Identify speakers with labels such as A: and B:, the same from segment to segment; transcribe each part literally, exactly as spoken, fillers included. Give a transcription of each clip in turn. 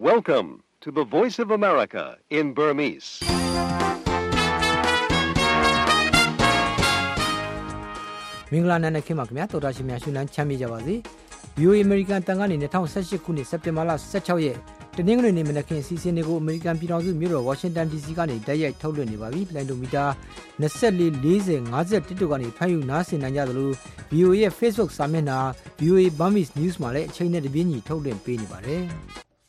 A: Welcome to the Voice of America in Burmese.
B: ။မင်္ဂလာနံနက်ခင်းပါခင်ဗျာတော်တာရှင်များရှင်လန်းချမ်းမြေ့ကြပါစေ။ ဗီ အို အေ American တန်ကနေ၂၀၁၈ခုနှစ်စက်တင်ဘာလ၁၆ရက်တနင်္ဂနွေနေ့မနက်ခင်းအစီအစဉ်တွေကို American ပြည်ထောင်စုမြို့တော် Washington ဒီ စီ ကနေတိုက်ရိုက်ထုတ်လွှင့်နေပါပြီ။လိုင်းဒိုမီတာ၂၄ ၄၀ ၅၁တို့ကနေဖမ်းယူနားဆင်နိုင်ကြသလို ဗီ အို အေ ရဲ့ Facebook စာမျက်နှာ ဗီ အို အေ Burmese News မှာလည်းအချိန်နဲ့တပြေးညီထုတ်လွှင့်ပေးနေပါတယ်။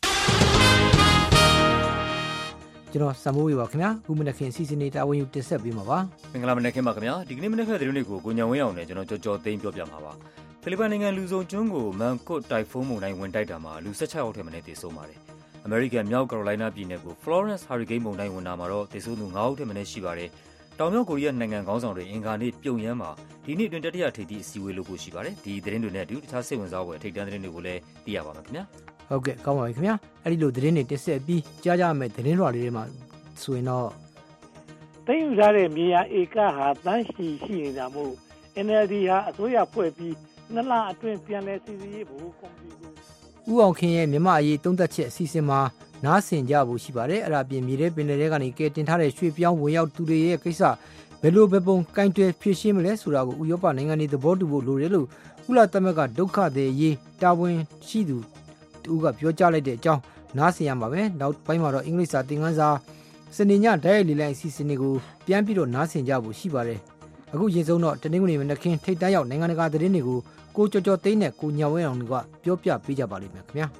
B: ကျွန်တော်စံမိုးဝေပါခင်ဗျာခုမနက်ခင်းအစီအစဉ်တွေတာဝန်ယူတင်ဆက်ပေးမှာပါ
C: မင်္ဂလာမနက်ခင်းပါခင်ဗျာဒီကနေ့မနက်ခင်းသတင်းတွေကိုကိုညံဝင်းအောင်နဲ့ကျွန်တော်ကြော်ကြော်သိမ်းပြောပြမှာပါဖိလစ်ပိုင်နိုင်ငံလူစုံကျွန်းကိုမန်ကွတ်တိုင်ဖုန်းမုန်တိုင်းဝင်တိုက်တာမှာလူ၁၆ယောက်ထက်မနည်းသေဆုံးပါတယ်အမေရိကန်မြောက်ကယ်ရိုလိုင်းနားပြည်နယ်ကို Florence Hurricane မုန်တိုင်းဝင်တာမှာတော့သေဆုံးသူ၅ဦးထက်မနည်းရှိပါတယ်တောင်မြောက်ကိုရီးယားနိုင်ငံခေါင်းဆောင်တွေအင်္ဂါနေ့ပြုံယမ်းမှာဒီနေ့တွင်တတိယထိပ်သီးအစည်းအဝေးလုပ်ဖို့ရှိပါတယ်ဒီသတင်းတွေနဲ့အတူတခြားစိတ်ဝင်စားဖွယ်ထိပ်တန်းသတင်းတွေကိုလည်းသိရပါမယ်ခင်ဗျာ
B: ဟုတ်ကဲ့ကောင်းပါပြီခင်ဗျာအဲ့ဒီလိုသတင်းတွေတင်ဆက်ပြီးကြားကြမယ်သတင်းတော်လေးတွေမှာဆိုရင်တော့
D: သိမ်းယူထားတဲ့မြေယာဧကဟာတန်းရှိရှိနေတာမို့ အန် အယ် ဒီ ဟာအစိုးရဖွဲ့ပြီးနှစ်လအတွင်းပြန်လည်စီစစ်ရေးဖို့ကော်မတီကို
B: ဦးအောင်ခင်ရဲ့မြန်မာအရေးသုံးသပ်ချက်အစီအစဉ်မှာနားဆင်ကြဖို့ရှိပါတယ်အဲ့ဒါပြင်မြေထဲပင်လယ်ထဲကနေကဲတင်ထားတဲ့ရွှေပြောင်းဝင်ရောက်သူတွေရဲ့ကိစ္စဘယ်လိုပဲပုံကင်တွယ်ဖြည့်ရှင်းမလဲဆိုတာကိုဥရောပနိုင်ငံတွေသဘောတူဖို့လိုတယ်လို့ကုလသမဂ္ဂဒုက္ခသည်အရေးတာဝန်ရှိသူတူကပြောကြားလိုက်တဲ့အကြောင်းနားဆင်ရမှာပဲနောက်ပိုင်းမှာတော့အင်္ဂလိပ်စာသင်ခန်းစာစနေညဓာတ်ရိုက်လေလိုင်းအစီအစဉ်တွေကိုပြန်ပြီးတော့နားဆင်ကြဖို့ရှိပါတယ်အခုရင်ဆုံးတော့တနင်္ဂနွေမနက်ခင်းထိပ်တန်းရောက်နိုင်ငံတကာသတင်းတွေကိုကိုကြော်ကြော်သိန်းနဲ့ကိုညောင်ဝဲအောင်တွေကပြောပြပေးကြပါလိမ့်မယ်ခင်ဗျာ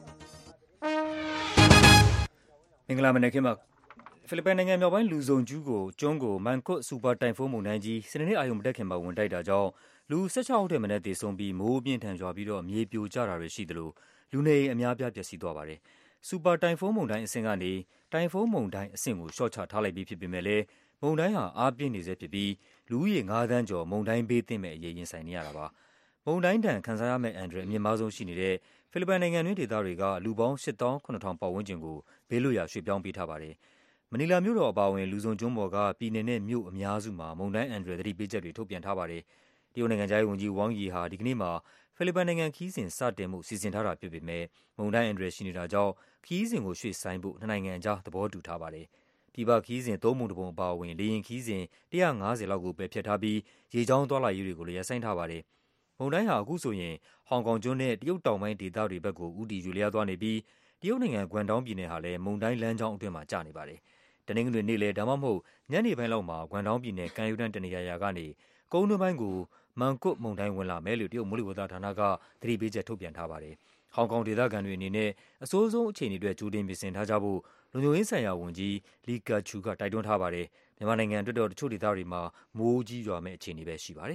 C: မင်္ဂလာမနက်ခင်းပါဖိလစ်ပိုင်နိုင်ငံမြောက်ပိုင်းလူစုံကျူးကိုကျွန်းကိုမန်ကွတ်စူပါတိုင်ဖုန်းမုန်တိုင်းကြီးစနေနေ့အာရုံမတက်ခင်မှာဝင်တိုက်တာကြောင့်လူ၁၆ဦးထက်မနည်းသေဆုံးပြီးမိုးပြင်းထန်စွာပြီးတော့မြေပြိုကျတာတွေရှိသလိုလူနေအိမ်အများပြားပျက်စီးသွားပါတယ်စူပါတိုင်ဖုန်းမုန်တိုင်းအဆင့်ကနေတိုင်ဖုန်းမုန်တိုင်းအဆင့်ကိုရှော့ချထားလိုက်ပြီးဖြစ်ပေမဲ့လည်းမုန်တိုင်းဟာအားပြင်းနေဆဲဖြစ်ပြီးလူဦးရေ၅သန်းကျော်မုန်တိုင်းဘေးသင့်မဲ့အရေးရင်ဆိုင်နေရတာပါမုန်တိုင်းတန်ခံစားရမယ့်အန္တရာယ်အမြင့်မားဆုံးရှိနေတဲ့ဖိလစ်ပိုင်နိုင်ငံတွင်းဒေသတွေကလူပေါင်း၈သောင်း၇ထောင်ပတ်ဝန်းကျင်ကိုဘေးလွတ်ရာရွှေ့ပြောင်းပေးထားပါတယ်မနီလာမြို့တော်အပါအဝင်လူစုံကျွန်းပေါ်ကပြည်နယ်နဲ့မြို့အများစုမှာမုန်တိုင်းအန္တရာယ်သတိပေးချက်တွေထုတ်ပြန်ထားပါတယ်တရုတ်နိုင်ငံခြားရေးဝန်ကြီးဝမ်ယီဟာဒီကနေ့မှာဖိလစ်ပိုင်နိုင်ငံခီးစဉ်စတင်မှုစီစဉ်ထားတာဖြစ်ပေမဲ့မုန်တိုင်းအန္တရာယ်ရှိနေတာကြောင့်ခီးစဉ်ကိုရွှေ့ဆိုင်းဖို့နှစ်နိုင်ငံအကြားသဘောတူထားပါတယ်ပြည်ပခီးစဉ်သုံးပုံတစ်ပုံအပါအဝင်လေယာဉ်ခီးစဉ်၁၅၀လောက်ကိုပယ်ဖျက်ထားပြီးရေကြောင်းသွားလာရေးတွေကိုလည်းရပ်ဆိုင်းထားပါတယ်မုန်တိုင်းဟာအခုဆိုရင်ဟောင်ကောင်ကျွန်းနဲ့တရုတ်တောင်ပိုင်းဒေသတွေဘက်ကိုဦးတည်ရွေ့လျားသွားနေပြီးတရုတ်နိုင်ငံဂွမ်တောင်းပြည်နယ်ဟာလည်းမုန်တိုင်းလမ်းကြောင်းအတွင်းမှာကျနေပါတယ်တနင်္ဂနွေနေ့လေဒါမှမဟုတ်ညနေပိုင်းလောက်မှာဂွမ်တောင်းပြည်နယ်ကန်ယူတန်းတနေရာရာကနေကုန်းတွင်းပိုင်းကိုမန်ကွတ်မုန်တိုင်းဝင်လာမယ်လို့တရုတ်မိုးလေဝသဌာနကသတိပေးချက်ထုတ်ပြန်ထားပါတယ်ဟောင်ကောင်ဒေသခံတွေအနေနဲ့အဆိုးဆုံးအခြေအနေတွေကြိုတင်ပြင်ဆင်ထားကြဖို့လုံခြုံရေးဆိုင်ရာဝန်ကြီးလီကာချူကတိုက်တွန်းထားပါတယ်မြန်မာနိုင်ငံအတွက်တော့တချို့ဒေသတွေမှာမိုးကြီးရွာမယ့်အခြေအနေပဲရှိပါတယ်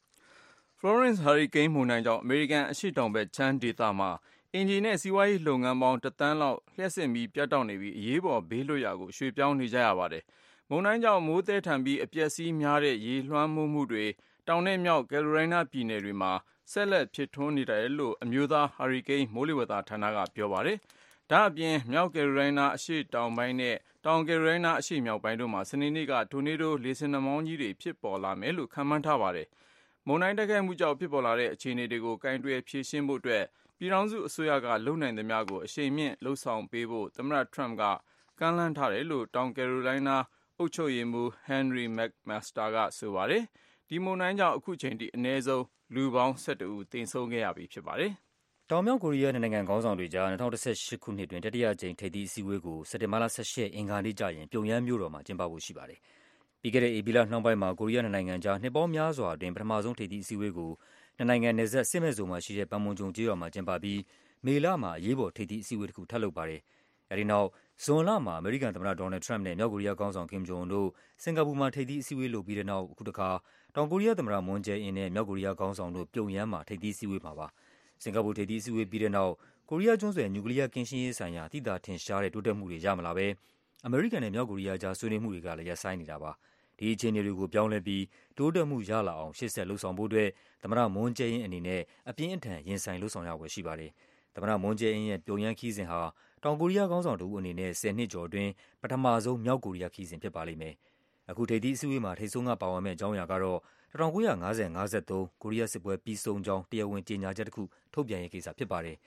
E: Florence Hurricane မုန်တိုင်းကြောင့်အမေရိကန်အရှေ့တောင်ဘက်ချမ်းဒေသမှာအင်ဂျင်နဲ့စီးပွားရေးလုပ်ငန်းပေါင်းတစ်သန်းလောက်လျှပ်စစ်မီးပြတ်တောက်နေပြီးအရေးပေါ်ဘေးလွတ်ရာကိုရွှေ့ပြောင်းနေကြရပါတယ်မုန်တိုင်းကြောင့်မိုးသည်းထန်ပြီးအပျက်စီးများတဲ့ရေလွှမ်းမိုးမှုတွေတောင်နဲ့မြောက်ကယ်ရိုလိုင်းနားပြည်နယ်တွေမှာဆက်လက်ဖြစ်ထွန်းနေတယ်လို့အမျိုးသားဟာရီကိန်းမိုးလေဝသဌာနကပြောပါတယ်။ဒါ့အပြင်မြောက်ကယ်ရိုလိုင်းနားအရှေ့တောင်ပိုင်းနဲ့တောင်ကယ်ရိုလိုင်းနားအရှေ့မြောက်ပိုင်းတို့မှာစနေနေ့ကတိုနေဒိုလေဆင်နှာမောင်းကြီးတွေဖြစ်ပေါ်လာမယ်လို့ခန့်မှန်းထားပါတယ်။မုန်တိုင်းတိုက်ခတ်မှုကြောင့်ဖြစ်ပေါ်လာတဲ့အခြေအနေတွေကိုကင်တွယ်ဖြေရှင်းဖို့အတွက်ပြည်ထောင်စုအစိုးရကလုပ်နိုင်သမျှကိုအရှိန်မြင့်လှုံ့ဆော်ပေးဖို့သမ္မတထရမ့်ကကမ်းလှမ်းထားတယ်လို့တောင်ကယ်ရိုလိုင်းနားအုပ်ချုပ်ရေးမှူးဟန်နရီမက်မက်စတာကဆိုပါတယ်။ဒီမုန်တိုင်းကြောင့်အခုချိန်ထိအနည်းဆုံးလူပေါင်း၁၁ဦးသေဆုံးခဲ့ရပြီဖြစ်ပါတယ်
C: ။တောင်မြောက်ကိုရီးယားနိုင်ငံခေါင်းဆောင်တွေကြား၂၀၁၈ခုနှစ်တွင်တတိယကြိမ်ထိပ်သီးအစည်းအဝေးကိုစက်တင်ဘာလ၁၈ရက်အင်္ဂါနေ့ကျရင်ပြုံယမ်းမြို့တော်မှာကျင်းပဖို့ရှိပါတယ်။ပြီးခဲ့တဲ့ဧပြီလနှောင်းပိုင်းမှာကိုရီးယားနိုင်ငံကြားနှစ်ပေါင်းများစွာအတွင်းပထမဆုံးထိပ်သီးအစည်းအဝေးကိုနှစ်နိုင်ငံနယ်စပ်စစ်မဲ့ဇုံမှာရှိတဲ့ပန်မွန်ဂျုံကျေးရွာမှာကျင်းပပြီးမေလမှာအရေးပေါ်ထိပ်သီးအစည်းအဝေးတစ်ခုထပ်လုပ်ပါတယ်။အဲဒီနောက်ဇွန်လမှာအမေရိကန်သမ္မတဒေါ်နယ်ထရမ့်နဲ့မြောက်ကိုရီးယားခေါင်းဆောင်ကင်ဂျုံအွန်တို့စင်ကာပူမှာထိပ်သီးအစည်းအဝေးလုပ်ပြီးတဲ့နောက်အခုတစ်ခါတောင်ကိုရီးယားသမ္မတမွန်ဂျယ်အင်နဲ့မြောက်ကိုရီးယားခေါင်းဆောင်တို့ပြုံယမ်းမှာထိပ်သီးအစည်းအဝေးမှာပါ။စင်ကာပူထိပ်သီးအစည်းအဝေးပြီးတဲ့နောက်ကိုရီးယားကျွန်းဆွယ်နျူကလီးယားကင်းရှင်းရေးဆိုင်ရာသိသာထင်ရှားတဲ့တိုးတက်မှုတွေရမလာဘဲအမေရိကန်နဲ့မြောက်ကိုရီးယားကြားဆွေးနွေးမှုတွေကလည်းရပ်ဆိုင်းနေတာပါ။ဒီအခြေအနေတွေကိုပြောင်းလဲပြီးတိုးတက်မှုရလာအောင်ရှေ့ဆက်လှုံ့ဆော်ဖို့အတွက်သမ္မတမွန်ဂျယ်အင်အနေနဲ့အပြင်းအထန်ရင်ဆိုင်လှုံ့ဆော်ရဖွယ်ရှိပါတယ်။သမ္မတမွန်ဂျယ်အင်ရဲ့ပြုံယမ်းခီးစဉ်ဟာတောင်ကိုရီးယားခေါင်းဆောင်တဦးအနေနဲ့ဆယ်နှစ်ကျော်အတွင်းပထမဆုံးမြောက်ကိုရီးယားခီးစဉ်ဖြစ်ပါလိမ့်မယ်။အခုထိပ်သီးအစည်းအဝေးမှာထိပ်ဆုံးကပါဝင်မယ့်အကြောင်းအရာကတော့၁၉၅၀ ၅၃ကိုရီးယားစစ်ပွဲပြီးဆုံးကြောင်းတရားဝင်ကြေညာချက်တစ်ခုထုတ်ပြန်ရေးကိစ္စဖြစ်ပါတယ်။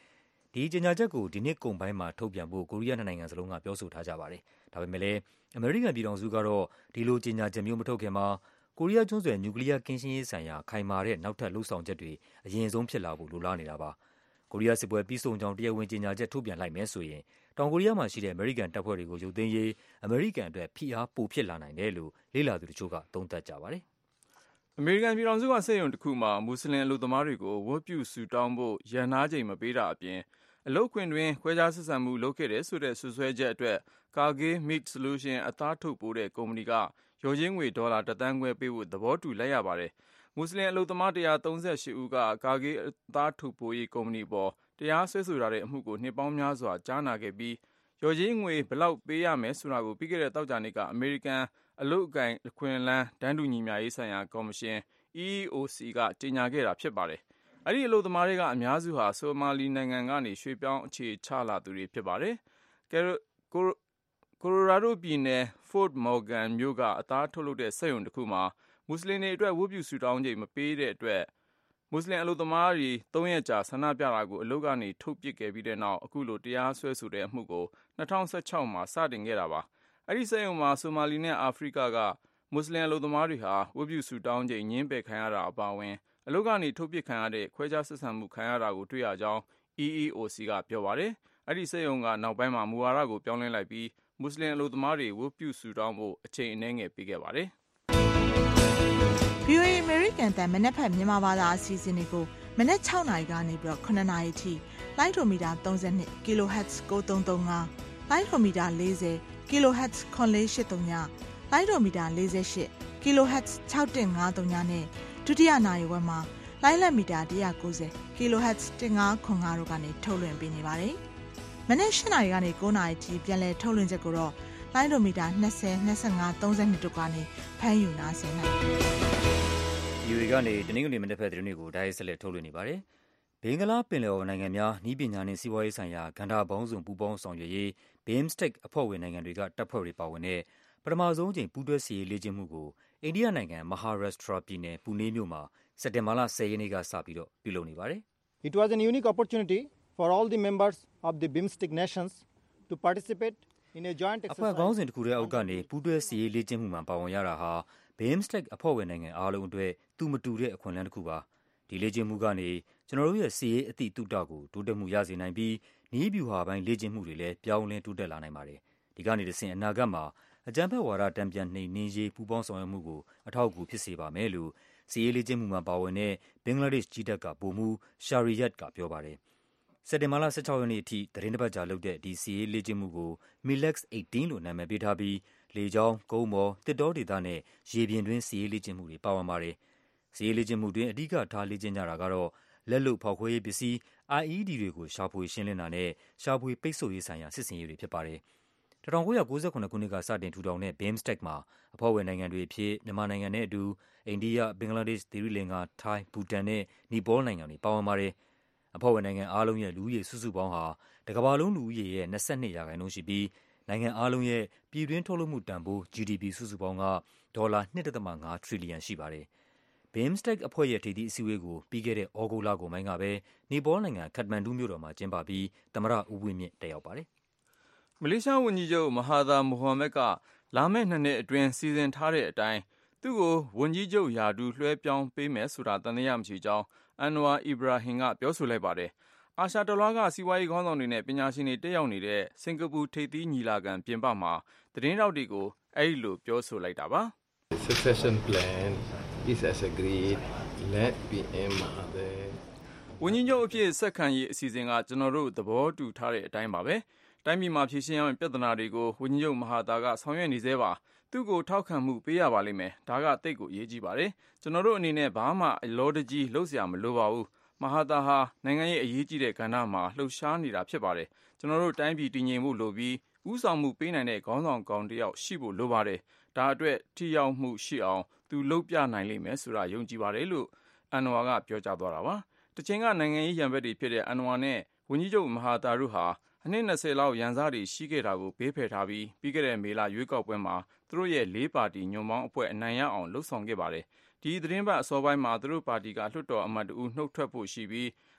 C: ဒီကြေညာချက်ကိုဒီနှစ်ကုန်ပိုင်းမှာထုတ်ပြန်ဖို့ကိုရီးယားနှစ်နိုင်ငံစလုံးကပြောဆိုထားကြပါတယ်။ဒါပေမဲ့လည်းအမေရိကန်ပြည်ထောင်စုကတော့ဒီလိုကြေညာချက်မျိုးမထုတ်ခင်မှာကိုရီးယားကျွန်းဆွယ်နျူကလ িয়ার ကင်းရှင်းရေးဆိုင်ရာခိုင်မာတဲ့နောက်ထပ်လှုံ့ဆော်ချက်တွေအရင်ဆုံးဖြစ်လာဖို့လိုလားနေတာပါ။ကိုရီးယားစစ်ပွဲပြီးဆုံးကြောင်းတရားဝင်ကြေညာချက်ထုတ်ပြန်လိုက်မယ်ဆိုရင်တောင်ကိုရီးယားမှာရှိတဲ့အမေရိကန်တပ်ဖွဲ့တွေကိုရုပ်သိမ်းရေးအမေရိကန်အတွက်ဖိအားပိုဖြစ်လာနိုင်တယ်လို့လေ့လာသူတချို့ကသုံးသပ်ကြပါတယ်
E: ။အမေရိကန်ပြည်ထောင်စုကစက်ရုံတစ်ခုမှာမွတ်စလင်အလုပ်သမားတွေကိုဝတ်ပြုဆုတောင်းဖို့ရန်နာချိန်မပေးတာအပြင်အလုပ်ခွင်တွင်ခွဲခြားဆက်ဆံမှုလုပ်ခဲ့တဲ့ဆိုတဲ့ဆွဆွဲချက်အတွက် Cargill Meat Solution အသားထုတ်ပိုးတဲ့ကုမ္ပဏီကရော်ချင်းငွေဒေါ်လာတစ်သန်းခွဲပေးဖို့သဘောတူလိုက်ရပါတယ်။မွတ်စလင်အလုပ်သမားone hundred thirty-eightဦးက Cargill အသားထုတ်ပိုးရေးကုမ္ပဏီပေါ်တရားစွဲဆိုထားတဲ့အမှုကိုနှစ်ပေါင်းများစွာကြားနာခဲ့ပြီးရော်ချင်းငွေဘယ်လောက်ပေးရမယ်ဆိုတာကိုပြီးခဲ့တဲ့သောကြာနေ့ကအမေရိကန်အလုပ်အကိုင်အခွင့်အလမ်းတန်းတူညီမျှရေးဆိုင်ရာကော်မရှင် E E O C ကကြေညာခဲ့တာဖြစ်ပါတယ်။အဲ့ဒီအလုပ်သမားတွေကအများစုဟာဆိုမာလီနိုင်ငံကနေရွှေ့ပြောင်းအခြေချလာသူတွေဖြစ်ပါတယ်။ကိုလိုရာဒိုပြည်နယ် Fort Morgan မြို့ကအသားထုတ်လုပ်တဲ့စက်ရုံတစ်ခုမှာမွတ်စလင်တွေအတွက်ဝတ်ပြုဆုတောင်းချိန်မပေးတဲ့အတွက်မွတ်စလင်အလုပ်သမားတွေသုံးရက်ကြာဆန္ဒပြတာကိုအလုပ်ကနေထုတ်ပစ်ခဲ့ပြီးတဲ့နောက်အခုလိုတရားစွဲဆိုတဲ့အမှုကိုtwo thousand sixteenမှာစတင်ခဲ့တာပါ။အဲ့ဒီစက်ရုံမှာဆိုမာလီနဲ့အာဖရိကကမွတ်စလင်အလုပ်သမားတွေဟာဝတ်ပြုဆုတောင်းချိန်ညှင်းပယ်ခံရတာအပါအဝင်အလုပ်ကနေထုတ်ပစ်ခံရတဲ့ခွဲခြားဆက်ဆံမှုခံရတာကိုတွေ့ရကြောင်း E E O C ကပြောပါတယ်။အဲ့ဒီစက်ရုံကနောက်ပိုင်းမှာမူဝါဒကိုပြောင်းလဲလိုက်ပြီးမွတ်စလင်အလုပ်သမားတွေဝတ်ပြုဆုတောင်းဖို့အချိန်အနည်းငယ်ပေးခဲ့ပါတယ်။
F: V O A American တန်မနက်ဖက်မြန်မာဘာသာအစီအစဉ်တွေကိုမနက်sixနာရီကနေပြီးတော့nineနာရီထိလိုင်းဒိုမီတာthirty-two kHz nine three three fiveလိုင်းဒိုမီတာforty kHz seven four eight threeလိုင်းဒိုမီတာforty-eight kHz six one five threeနဲ့ဒုတိယနာရီဝက်မှာလိုင်းလက်မီတာone ninety kHz fifteen ninetyတို့ကနေထုတ်လွှင့်ပေးနေပါတယ်။မနက်eightနာရီကနေnineနာရီထိပြန်လည်ထုတ်လွှင့်ချက်ကိုတော့လိုင်းဒိုမီတာtwenty, twenty-five, thirty-twoတို့ကနေဖမ်းယူနားဆင်နိုင်ပါတယ်။
C: V O A ကနေတနင်္ဂနွေမနက်ဖက်သတင်းတွေကိုဓာတ်ရိုက်ဆက်လက်ထုတ်လွှင့်နေပါတယ်။ဘင်္ဂလားပင်လယ်အော်နိုင်ငံများနည်းပညာနဲ့စီးပွားရေးဆိုင်ရာကဏ္ဍပေါင်းစုံပူးပေါင်းဆောင်ရွက်ရေး B I M S T E C အဖွဲ့ဝင်နိုင်ငံတွေကတပ်ဖွဲ့တွေပါဝင်တဲ့ပထမဆုံးအကြိမ်ပူးတွဲစစ်ရေးလေ့ကျင့်မှုကိုအိန္ဒိယနိုင်ငံမဟာရပ်ရှ်ထရာပြည်နယ်ပူနေမြို့မှာစက်တင်ဘာလtenရက်နေ့ကစပြီးတော့ပြုလုပ်နေပါတယ်။
G: It was a unique opportunity for all the members of the B I M S T E C nations to participate in a joint exercise.
C: အဖွဲ့ခေါင်းစဉ်တစ်ခုတည်းအောက်ကနေပူးတွဲစစ်ရေးလေ့ကျင့်မှုမှာပါဝင်ရတာဟာ B I M S T E C အဖွဲ့ဝင်နိုင်ငံအားလုံးအတွက်သူမတူတဲ့အခွင့်အလမ်းတစ်ခုပါ။ဒီလေ့ကျင့်မှုကနေကျွန်တော်တို့ရဲ့စစ်ရေးအသည့်တုတကိုတိုးတက်မှုရစေနိုင်ပြီးနည်းဗျူဟာပိုင်းလေ့ကျင့်မှုတွေလည်းပြောင်းလဲတိုးတက်လာနိုင်ပါတယ်။ဒီကနေတဆင့်အနာဂတ်မှာအကြမ်းဖက်ဝါဒတံပြန်နှိမ်နင်းရေးပူးပေါင်းဆောင်ရွက်မှုကိုအထောက်အကူဖြစ်စေပါမယ်လို့စစ်ရေးလေ့ကျင့်မှုမှာပါဝင်တဲ့ဘင်္ဂလားဒေ့ရှ်ကြီးတပ်ကဗိုလ်မှူးရှာရီယတ်ကပြောပါတယ်။စက်တင်ဘာလsixteenရက်နေ့အထိသတင်းတစ်ပတ်ကြာလုပ်တဲ့ဒီစစ်ရေးလေ့ကျင့်မှုကို M I L E X eighteen လို့နာမည်ပေးထားပြီးလေကြောင်း၊ကုန်းပေါ်၊သစ်တောဒေသနဲ့ရေပြင်တွင်းစစ်ရေးလေ့ကျင့်မှုတွေပါဝင်ပါတယ်။စစ်ရေးလေ့ကျင့်မှုတွင်အဓိကထားလေ့ကျင့်ကြတာကတော့လက်လုပ်ဖောက်ခွဲရေးပစ္စည်း I E D တွေကိုရှာဖွေရှင်းလင်းတာနဲ့ရှာဖွေပိတ်ဆို့ရေးဆိုင်ရာစစ်ဆင်ရေးတွေဖြစ်ပါတယ်။nineteen ninety-nineခုနှစ်ကစတင်ထူထောင်တဲ့ B I M S T E C မှာအဖွဲ့ဝင်နိုင်ငံတွေအဖြစ်မြန်မာနိုင်ငံနဲ့အတူအိန္ဒိယ၊ဘင်္ဂလားဒေ့ရှ်၊သီရိလင်္ကာ၊ထိုင်း၊ဘူတန်နဲ့နီပေါနိုင်ငံတွေပါဝင်ပါတယ်။အဖွဲ့ဝင်နိုင်ငံအားလုံးရဲ့လူဦးရေစုစုပေါင်းဟာတစ်ကမ္ဘာလုံးလူဦးရေရဲ့twenty-twoရာခိုင်နှုန်းရှိပြီးနိုင်ငံအားလုံးရဲ့ပြည်တွင်းထုတ်လုပ်မှုတန်ဖိုး G D P စုစုပေါင်းကဒေါ်လာtwo point fiveထရီလီယံရှိပါတယ်။ B I M S T E C အဖွဲ့ရဲ့ထိပ်သီးအစည်းအဝေးကိုပြီးခဲ့တဲ့ဩဂုတ်လကုန်ပိုင်းကပဲနီပေါနိုင်ငံခက်မန်ဒူးမြို့တော်မှာကျင်းပပြီးသမ္မတဦးဝင်းမြင့်တက်ရောက်ပါတယ်
E: ။မလေးရှားဝန်ကြီးချုပ်မဟာသာမိုဟာမက်ကလာမယ့်နှစ်နှစ်အတွင်းစီစဉ်ထားတဲ့အတိုင်းသူ့ကိုဝန်ကြီးချုပ်ရာထူးလွှဲပြောင်းပေးမယ်ဆိုတာသံသယမရှိကြောင်းအန်နဝါအီဘရာဟင်ကပြောဆိုလိုက်ပါတယ်။အာရှတလွှားကစီးပွားရေးခေါင်းဆောင်တွေနဲ့ပညာရှင်တွေတက်ရောက်နေတဲ့စင်ကာပူထိပ်သီးညီလာခံပြင်ပမှာသတင်းထောက်တွေကိုအဲ့လိုပြောဆိုလိုက်တာပါ။
H: Succession plan is as agreed. Let B M Mahathir
E: ဝန်ကြီးချုပ်အဖြစ်ဆက်ခံရေးအစီအစဉ်ကကျွန်တော်တို့သဘောတူထားတဲ့အတိုင်းပါပဲ။တိုင်းပြည်မှာဖြေရှင်းရမယ့်ပြဿနာတွေကိုဝန်ကြီးချုပ်မဟာသာကဆောင်ရွက်နေသေးပါ။သူ့ကိုထောက်ခံမှုပေးရပါလိမ့်မယ်။ဒါကတိတ်ကိုအရေးကြီးပါတယ်။ကျွန်တော်တို့အနေနဲ့ဘာမှအလောတကြီးလှုပ်ရှားမလိုပါဘူး။မဟာသာဟာနိုင်ငံရဲ့အရေးကြီးတဲ့ကဏ္ဍမှာလှုပ်ရှားနေတာဖြစ်ပါတယ်။ကျွန်တော်တို့တိုင်းပြည်တည်ငြိမ်ဖို့လိုပြီးဥဆောင်မှုပေးနိုင်တဲ့ခေါင်းဆောင်ကောင်တစ်ယောက်ရှိဖို့လိုပါတယ်။ဒါအတွက်ထိရောက်မှုရှိအောင်သူလုပ်ပြနိုင်လိမ့်မယ်ဆိုတာယုံကြည်ပါတယ်လို့အန်နဝါကပြောကြားသွားတာပါ။တချိန်ကနိုင်ငံရေးရန်ဘက်တွေဖြစ်တဲ့အန်နဝါနဲ့ဝန်ကြီးချုပ်မဟာသာတို့ဟာအနှစ်twentyလောက်ရန်စားတွေရှိခဲ့တာကိုဘေးဖယ်ထားပြီးပြီးခဲ့တဲ့မေလရွေးကောက်ပွဲမှာသူတို့ရဲ့လေးပါတီညွန့်ပေါင်းအဖွဲ့အနိုင်ရအောင်လှုပ်ဆောင်ခဲ့ပါတယ်။ဒီသတင်းပတ်အစောပိုင်းမှာသူတို့ပါတီကလွှတ်တော်အမတ်တဦးနှုတ်ထွက်ဖို့ရှိပြီး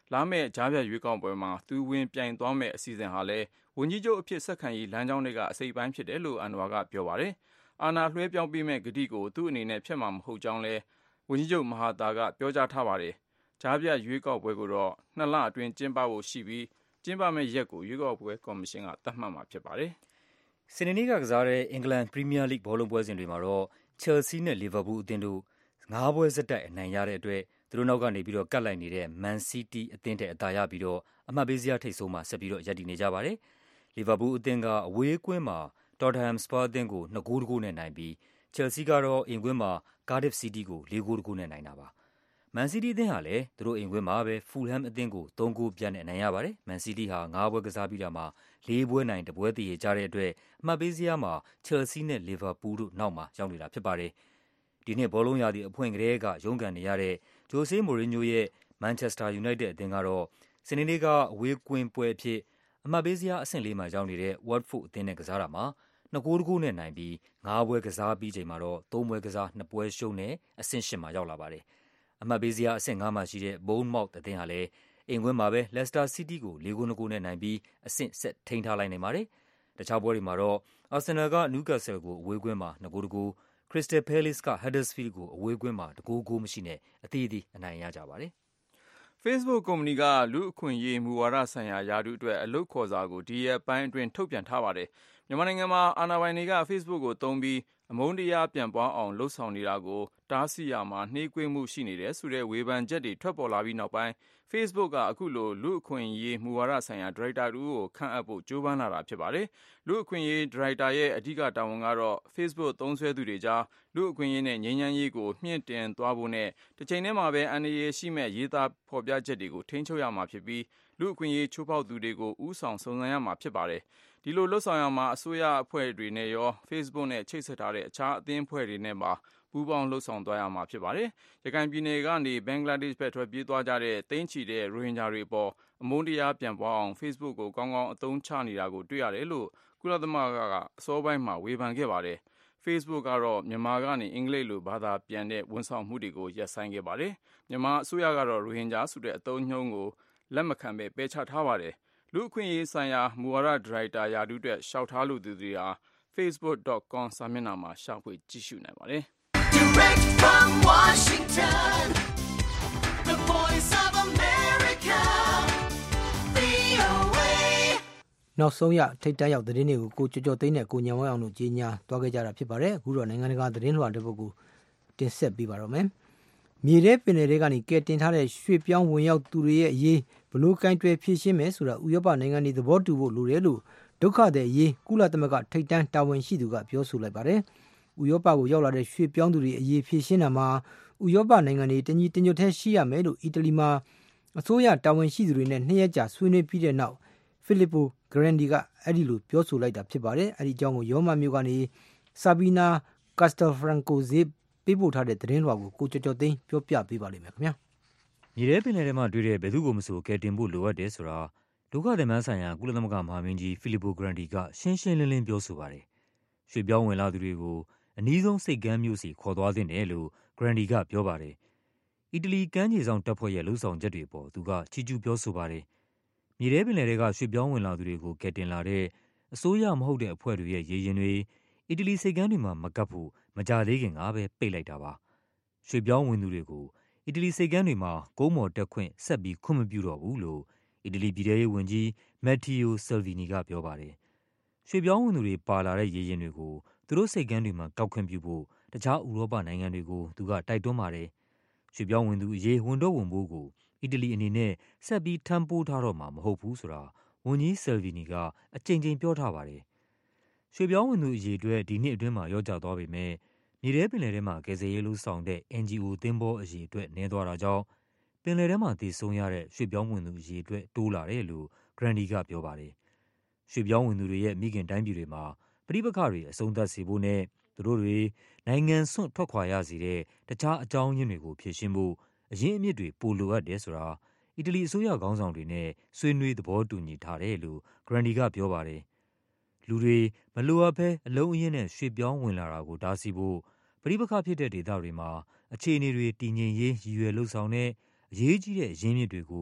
E: လာမယ့်ကြားဖြတ်ရွေးကောက်ပွဲမှာသူဝင်ပြိုင်သွားမယ့်အစီအစဉ်ဟာလည်းဝန်ကြီးချုပ်အဖြစ်ဆက်ခံရေးလမ်းကြောင်းတွေကအစိပ်ပိုင်းဖြစ်တယ်လို့အန်ဝါကပြောပါတယ်။အာဏာလွှဲပြောင်းပေးမဲ့ဂတိကိုသူ့အနေနဲ့ဖျက်မှာမဟုတ်ကြောင်းလည်းဝန်ကြီးချုပ်မဟာတာကပြောကြားထားပါတယ်။ကြားဖြတ်ရွေးကောက်ပွဲကိုတော့နှစ်လအတွင်းကျင်းပဖို့ရှိပြီးကျင်းပမဲ့ရက်ကိုရွေးကောက်ပွဲကော်မရှင်ကသတ်မှတ်မှာဖြစ်ပါတယ်
C: ။စနေနေ့ကကစားတဲ့အင်္ဂလန်ပရီးမီးယားလိဂ်ဘောလုံးပွဲစဉ်တွေမှာတော့ချယ်ဆီနဲ့လီဗာပူးအသင်းတို့ငါးပွဲဆက်တိုက်အနိုင်ရတဲ့အတွက်သူတို့နောက်ကနေပြီးတော့ကတ်လိုက်နေတဲ့မန်စီးတီးအသင်းတဲ့အသာရပြီးတော့အမှတ်ပေးစရာထိပ်ဆုံးမှာဆက်ပြီးတော့ရပ်တည်နေကြပါတယ်။လီဗာပူးအသင်းကအဝေးကွင်းမှာတော်တဟမ်စပါအသင်းကိုနှစ်ဂိုးတဂိုးနဲ့နိုင်ပြီးချယ်ဆီကတော့အိမ်ကွင်းမှာကားဒစ်စီးတီးကိုလေးဂိုးတဂိုးနဲ့နိုင်တာပါ။မန်စီးတီးအသင်းဟာလည်းသူတို့အိမ်ကွင်းမှာပဲဖူလ်ဟမ်အသင်းကိုသုံးဂိုးပြတ်နဲ့နိုင်ရပါတယ်။မန်စီးတီးဟာငါးပွဲကစားပြီးတာမှာလေးပွဲနိုင်တစ်ပွဲတည်ရကြတဲ့အတွက်အမှတ်ပေးစရာမှာချယ်ဆီနဲ့လီဗာပူးတို့နောက်မှာရောက်နေတာဖြစ်ပါတယ်။ဒီနှစ်ဘောလုံးရာသီအဖွင့်ကလေးကရုန်းကန်နေရတဲ့ဂျိုဆေးမိုရီညိုရဲ့မန်ချက်စတာယူနိုက်တက်အသင်းကတော့စနေနေ့ကအဝေးကွင်းပွဲအဖြစ်အမှတ်ပေးစရာအဆင့်လေးမှာရောက်နေတဲ့ဝတ်ဖို့အသင်းနဲ့ကစားတာမှာနှစ်ဂိုးတဂိုးနဲ့နိုင်ပြီးငါးပွဲကစားပြီးချိန်မှာတော့သုံးပွဲကစားနှစ်ပွဲရှုံးနဲ့အဆင့်ရှစ်မှာရောက်လာပါတယ်။အမှတ်ပေးစရာအဆင့်ငါးမှာရှိတဲ့ဘုန်းမောက်အသင်းဟာလည်းအိမ်ကွင်းမှာပဲလက်စတာစီးတီးကိုလေးဂိုးနှစ်ဂိုးနဲ့နိုင်ပြီးအဆင့်ဆက်ထိန်းထားလိုက်နိုင်ပါတယ်။တခြားပွဲတွေမှာတော့အာဆင်နယ်ကနယူကာဆယ်ကိုအဝေးကွင်းမှာနှစ်ဂိုးတဂိုးခရစ္စတယ်ပဲလေ့စ်ကဟတ်ဒါစ်ဖီးလ်ကိုအဝေးကွင်းမှာတဂိုးဂိုးမရှိနဲ့အသီးသီးအနိုင်ရကြပါတယ်
E: ။ Facebook ကုမ္ပဏီကလူအခွင့်အရေးမူဝါဒဆိုင်ရာယာတုအတွက်အလုပ်ခေါ်စာကိုဒီရက်ပိုင်းအတွင်းထုတ်ပြန်ထားပါတယ်။မြန်မာနိုင်ငံမှာအာဏာပိုင်တွေက Facebook ကိုသုံးပြီးအမုန်းတရားပြန်ပွားအောင်လှုံ့ဆော်နေတာကိုတားဆီးရမှာနှေးကွေးမှုရှိနေတယ်ဆိုတဲ့ဝေဖန်ချက်တွေထွက်ပေါ်လာပြီးနောက်ပိုင်း Facebook ကအခုလိုလူအခွင့်အရေးမူဝါဒဆိုင်ရာဒါရိုက်တာတူကိုခန့်အပ်ဖို့ကြိုးပမ်းလာတာဖြစ်ပါတယ်။လူအခွင့်အရေးဒါရိုက်တာရဲ့အဓိကတာဝန်ကတော့ Facebook သုံးစွဲသူတွေကြားလူအခွင့်အရေးနဲ့ငြိမ်းချမ်းရေးကိုမြင့်တင်သွားဖို့နဲ့တစ်ချိန်တည်းမှာပဲအန္တရာယ်ရှိမဲ့ရေးသားဖော်ပြချက်တွေကိုထိန်းချုပ်ရမှာဖြစ်ပြီးလူအခွင့်အရေးချိုးဖောက်သူတွေကိုဥဆောင်စုံစမ်းရမှာဖြစ်ပါတယ်။ဒီလိုလှုပ်ဆောင်ရမှာအစိုးရအဖွဲ့တွေနဲ့ရော Facebook နဲ့ချိတ်ဆက်ထားတဲ့အခြားအသင်းအဖွဲ့တွေနဲ့ပါပူးပေါင်းလှုပ်ဆောင်သွားရမှာဖြစ်ပါတယ်။ရခိုင်ပြည်နယ်ကနေဘင်္ဂလားဒေ့ရှ်ဘက်ထွက်ပြေးသွားကြတဲ့သိန်းချီတဲ့ရိုဟင်ဂျာတွေပေါ်အမုန်းတရားပြန်ပွားအောင် Facebook ကိုကောင်းကောင်းအသုံးချနေတာကိုတွေ့ရတယ်လို့ကုလသမဂ္ဂကအစောပိုင်းမှာဝေဖန်ခဲ့ပါတယ်။ Facebook ကတော့မြန်မာကနေအင်္ဂလိပ်လိုဘာသာပြန်တဲ့ဝန်ဆောင်မှုတွေကိုရပ်ဆိုင်းခဲ့ပါတယ်။မြန်မာအစိုးရကတော့ရိုဟင်ဂျာဆိုတဲ့အသုံးအနှုန်းကိုလက်မခံပဲပယ်ချထားပါတယ်။လူအခွင့်အရေးဆိုင်ရာမူဝါဒဒါရိုက်တာယာတုအတွက်ရှောက်ထားလို့သူတွေဟာ facebook dot com စာမျက်နှာမှာရှာဖွေကြည့်ရှုနိုင်ပါတယ်။ Direct from Washington, the voice of America, V O A
B: နောက်ဆုံးရထိတ်တန့်ရောက်သတင်းတွေကိုကိုကြော်ကြော်သိန်းနဲ့ကိုညံဝဲအောင်တို့ကြီးညာသွားခဲ့ကြတာဖြစ်ပါတယ်အခုတော့နိုင်ငံတကာသတင်းလွှာတစ်ပုဒ်ကိုတင်ဆက်ပေးပါတော့မယ်မြေထဲပင်လယ်တွေကနေကဲတင်ထားတဲ့ရွှေ့ပြောင်းဝင်ရောက်သူတွေရဲ့အရေးဘလို့ကိုင်းတွယ်ဖြည့်ရှင်းမယ်ဆိုတာဥရောပနိုင်ငံတွေသဘောတူဖို့လိုတယ်လို့ဒုက္ခသည်အရေးကုလသမဂ္ဂထိပ်တန်းတာဝန်ရှိသူကပြောဆိုလိုက်ပါတယ်ဥရောပကိုရောက်လာတဲ့ရွှေ့ပြောင်းသူတွေအရေးဖြည့်ရှင်းတာမှာဥရောပနိုင်ငံတွေတညီတညွတ်ထဲရှိရမယ်လို့အီတလီမှာအစိုးရတာဝန်ရှိသူတွေနဲ့နှစ်ရက်ကြာဆွေးနွေးပြီးတဲ့နောက်ဖိလစ်ပိုဂရန်ဒီကအဲ့ဒီလိုပြောဆိုလိုက်တာဖြစ်ပါတယ်အဲ့ဒီအကြောင်းကိုရောမမျိုးကနေဆာဘီနာကတ်စတာဖရန်ကိုဇေပေးပို့ထားတဲ့သတင်းလွှာကိုကိုကျော်ကျော်သိန်းပြောပြပေးပါလိမ့်မယ်ခင်ဗျာ
C: မြေထဲပင်လယ်ထဲမှာတွေ့တဲ့ဘယ်သူကိုမဆိုကယ်တင်ဖို့လိုအပ်တယ်ဆိုတာဒုက္ခသည်များဆိုင်ရာကုလသမဂ္ဂမဟာမင်းကြီးဖိလစ်ပိုဂရန်ဒီကရှင်းရှင်းလင်းလင်းပြောဆိုပါတယ်ရွှေ့ပြောင်းဝင်လာသူတွေကိုအနည်းဆုံးစိတ်ကမ်းမျိုးစီခေါ်သွားသင့်တယ်လို့ဂရန်ဒီကပြောပါတယ်အီတလီကမ်းခြေဆောင်တပ်ဖွဲ့ရဲ့လှုပ်ဆောင်ချက်တွေပေါ်သူကချီးကျူးပြောဆိုပါတယ်မြေထဲပင်လယ်တွေကရွှေ့ပြောင်းဝင်လာသူတွေကိုကယ်တင်လာတဲ့အစိုးရမဟုတ်တဲ့အဖွဲ့တွေရဲ့ရေရင်တွေအီတလီစိတ်ကမ်းတွေမှာမကပ်ဖို့မကြသေးခင်ကပဲပိတ်လိုက်တာပါရွှေ့ပြောင်းဝင်သူတွေကိုအီတလီစိတ်ကမ်းတွေမှာကုန်းမော်တက်ခွင့်ဆက်ပြီးခွင့်မပြုတော့ဘူးလို့အီတလီပြည်ထောင်ရေးဝန်ကြီးမက်တီယိုဆယ်ဗီနီကပြောပါတယ်ရွှေ့ပြောင်းဝင်သူတွေပါလာတဲ့ရေရင်တွေကိုသူတို့စိတ်ကမ်းတွေမှာကောက်ခွင့်ပြုဖို့တခြားဥရောပနိုင်ငံတွေကိုသူကတိုက်တွန်းပါတယ်ရွှေ့ပြောင်းဝင်သူအရေးဝန်တော့ဝန်ပိုးကိုအီတလီအနေနဲ့ဆက်ပြီးထမ်းပိုးထားတော့မှာမဟုတ်ဘူးဆိုတာဝန်ကြီးဆယ်ဗီနီကအကြိမ်ကြိမ်ပြောထားပါတယ်ရွှေ့ပြောင်းဝင်သူအရေးအတွက်ဒီနှစ်အတွင်းမှာရောကျသွားပေမဲ့မြေထဲပင်လယ်ထဲမှာကယ်ဆယ်ရေးလှုပ်ဆောင်တဲ့ အန်ဂျီအို သင်းဘောအရေးအတွက်နည်းသွားတာကြောင့်ပင်လယ်ထဲမှာတည်ဆုံရတဲ့ရွှေ့ပြောင်းဝင်သူအရေးအတွက်တိုးလာတယ်လို့ဂရန်ဒီကပြောပါတယ်ရွှေ့ပြောင်းဝင်သူတွေရဲ့မိခင်တိုင်းပြည်တွေမှာပဋိပက္ခတွေအဆုံးသတ်စေဖို့နဲ့သူတို့တွေနိုင်ငံစွန့်ထွက်ခွာရစေတဲ့တခြားအကြောင်းရင်းတွေကိုဖြေရှင်းဖို့အရင်းအမြစ်တွေပိုလိုအပ်တယ်ဆိုတာအီတလီအစိုးရခေါင်းဆောင်တွေနဲ့ဆွေးနွေးသဘောတူညီထားတယ်လို့ဂရန်ဒီကပြောပါတယ်လူတွေမလိုအပ်ဘဲအလုံးအရင်းနဲ့ရွှေ့ပြောင်းဝင်လာတာကိုတားဆီးဖို့ပဋိပက္ခဖြစ်တဲ့ဒေသတွေမှာအခြေအနေတွေတည်ငြိမ်ရေးရည်ရွယ်လှုပ်ဆောင်တဲ့အရေးကြီးတဲ့အရင်းမြစ်တွေကို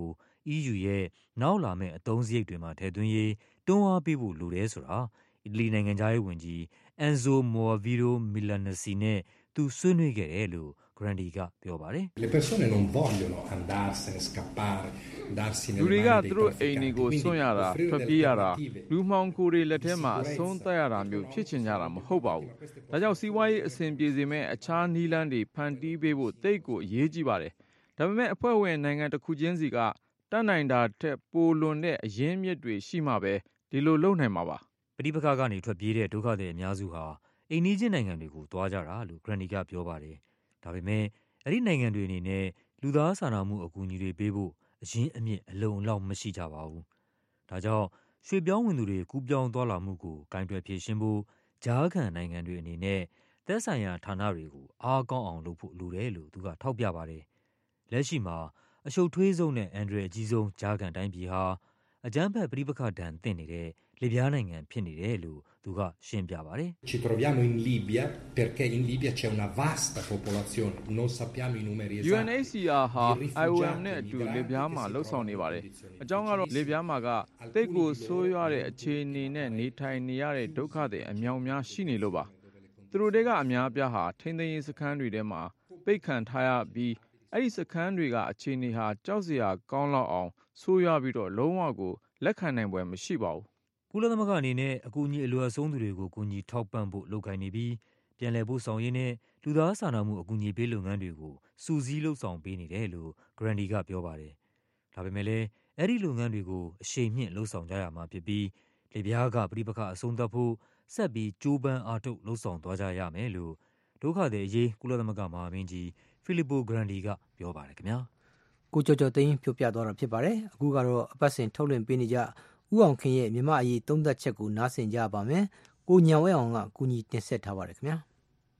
C: E U ရဲ့နောက်လာမယ့်အသုံးစရိတ်တွေမှာထည့်သွင်းရေးတွန်းအားပေးဖို့လိုတယ်ဆိုတာအီတလီနိုင်ငံခြားရေးဝန်ကြီး Enzo Moavero Milanesi နဲ့သူဆွေးနွေးခဲ့တယ်လို့ Grandi ကပြောပါတယ်။
I: Le persone non vogliono andarsene, scappare, darsi nelle
E: လူတွေက
I: mani
E: သူ
I: dei
E: တို့အိမ်
I: trafficanti.
E: တွေကိုစွန့်ရတာ
I: Quindi
E: ထွက်
I: offrire
E: ပြေးရတာ
I: alternative
E: လူမှောင်ခိုတွေလက်ထဲမှာအဆုံးသတ်ရတာမျိုးဖြစ်ချင်ကြတာမဟုတ်ပါဘူး။ဒါကြောင့်စီးပွားရေးအဆင်ပြေစေမယ့်အခြားနည်းလမ်းတွေဖန်တီးပေးဖို့တိတ်ကိုအရေးကြီးပါတယ်။ဒါပေမဲ့အဖွဲ့ဝင်နိုင်ငံတစ်ခုချင်းစီကတတ်နိုင်တာထက်ပိုလွန်တဲ့အရင်းမြစ်တွေရှိမှပဲဒီလိုလုပ်နိုင်မှာပါ။
C: ပဋိပက္ခကနေထွက်ပြေးတဲ့ဒုက္ခသည်အများစုဟာအိမ်နီးချင်းနိုင်ငံတွေကိုသွားကြတာလို့ Grandi ကပြောပါတယ်။ဒါပေမဲ့အဲ့ဒီနိုင်ငံတွေအနေနဲ့လူသားစာနာမှုအကူအညီတွေပေးဖို့အရင်းအမြစ်အလုံအလောက်မရှိကြပါဘူး။ဒါကြောင့်ရွှေ့ပြောင်းဝင်သူတွေကူးပြောင်းသွားလာမှုကိုကင်တွယ်ဖြေရှင်းဖို့ကြားခံနိုင်ငံတွေအနေနဲ့သက်ဆိုင်ရာဌာနတွေကိုအားကောင်းအောင်လုပ်ဖို့လိုတယ်လို့သူကထောက်ပြပါတယ်။လက်ရှိမှာအရှုပ်ထွေးဆုံးနဲ့အန်ဒရယ်အကြီးဆုံးကြားခံတိုင်းပြည်ဟာအကြမ်းဖက်ပဋိပက္ခဒဏ်သင့်နေတဲ့လစ်ဗျားနိုင်ငံဖြစ်နေတယ်လို့သူကရှင်းပြပါတယ်။
I: Ci troviamo in Libia perché in Libia c'è una vasta popolazione, non sappiamo i numeri esatti.
E: U N H C R ဟာ I O M နဲ့အတူလစ်ဗျားမှာလှုပ်ဆောင်နေပါတယ်။အကြောင်းကတော့လစ်ဗျားမှာကတိတ်ကိုဆိုးရွားတဲ့အခြေအနေနဲ့နေထိုင်နေရတဲ့ဒုက္ခတွေအများများရှိနေလို့ပါ။သူတို့တွေကအများပြားဟာထိန်းသိမ်းရေးစခန်းတွေထဲမှာပိတ်ခံထားရပြီးအဲ့ဒီစခန်းတွေကအခြေအနေဟာကြောက်စရာကောင်းလောက်အောင်ဆိုးရွားပြီးတော့လုံးဝကိုလက်ခံနိုင်ပွဲမရှိပါဘူး
C: ။ကုလသမဂ္ဂအနေနဲ့အကူအညီအလွယ်အဆုံးသူတွေကိုကူညီထောက်ပံ့ဖို့လုပ်ကိုင်နေပြီးပြန်လည်ပို့ဆောင်ရေးနဲ့လူသားစာနာမှုအကူအညီပေးလုပ်ငန်းတွေကိုစူးစီးလှုပ်ဆောင်ပေးနေတယ်လို့ Grandi ကပြောပါတယ်။ဒါပေမဲ့လည်းအဲ့ဒီလုပ်ငန်းတွေကိုအရှိန်မြင့်လှုပ်ဆောင်ကြရမှာဖြစ်ပြီးလစ်ဗျားကပဋိပက္ခအဆုံးသတ်ဖို့ဆက်ပြီးကြိုးပမ်းအားထုတ်လှုပ်ဆောင်သွားကြရမယ်လို့ဒုက္ခသည်အရေးကုလသမဂ္ဂမဟာမင်းကြီး Filippo Grandi ကပြောပါတယ်ခင်ဗျာ
B: ။ကိုကျော်ကျော်သိန်းပြောပြသွားတာဖြစ်ပါတယ်။အခုကတော့အပတ်စဉ်ထုတ်လွှင့်ပေးနေကြဦးအောင်ခင်ရဲ့မြမအရေးသုံးသပ်ချက်ကိုနားဆင်ကြပါမယ်။ကိုညံဝဲအောင်ကကူညီတင်ဆက်ထားပါတယ်ခင်ဗျာ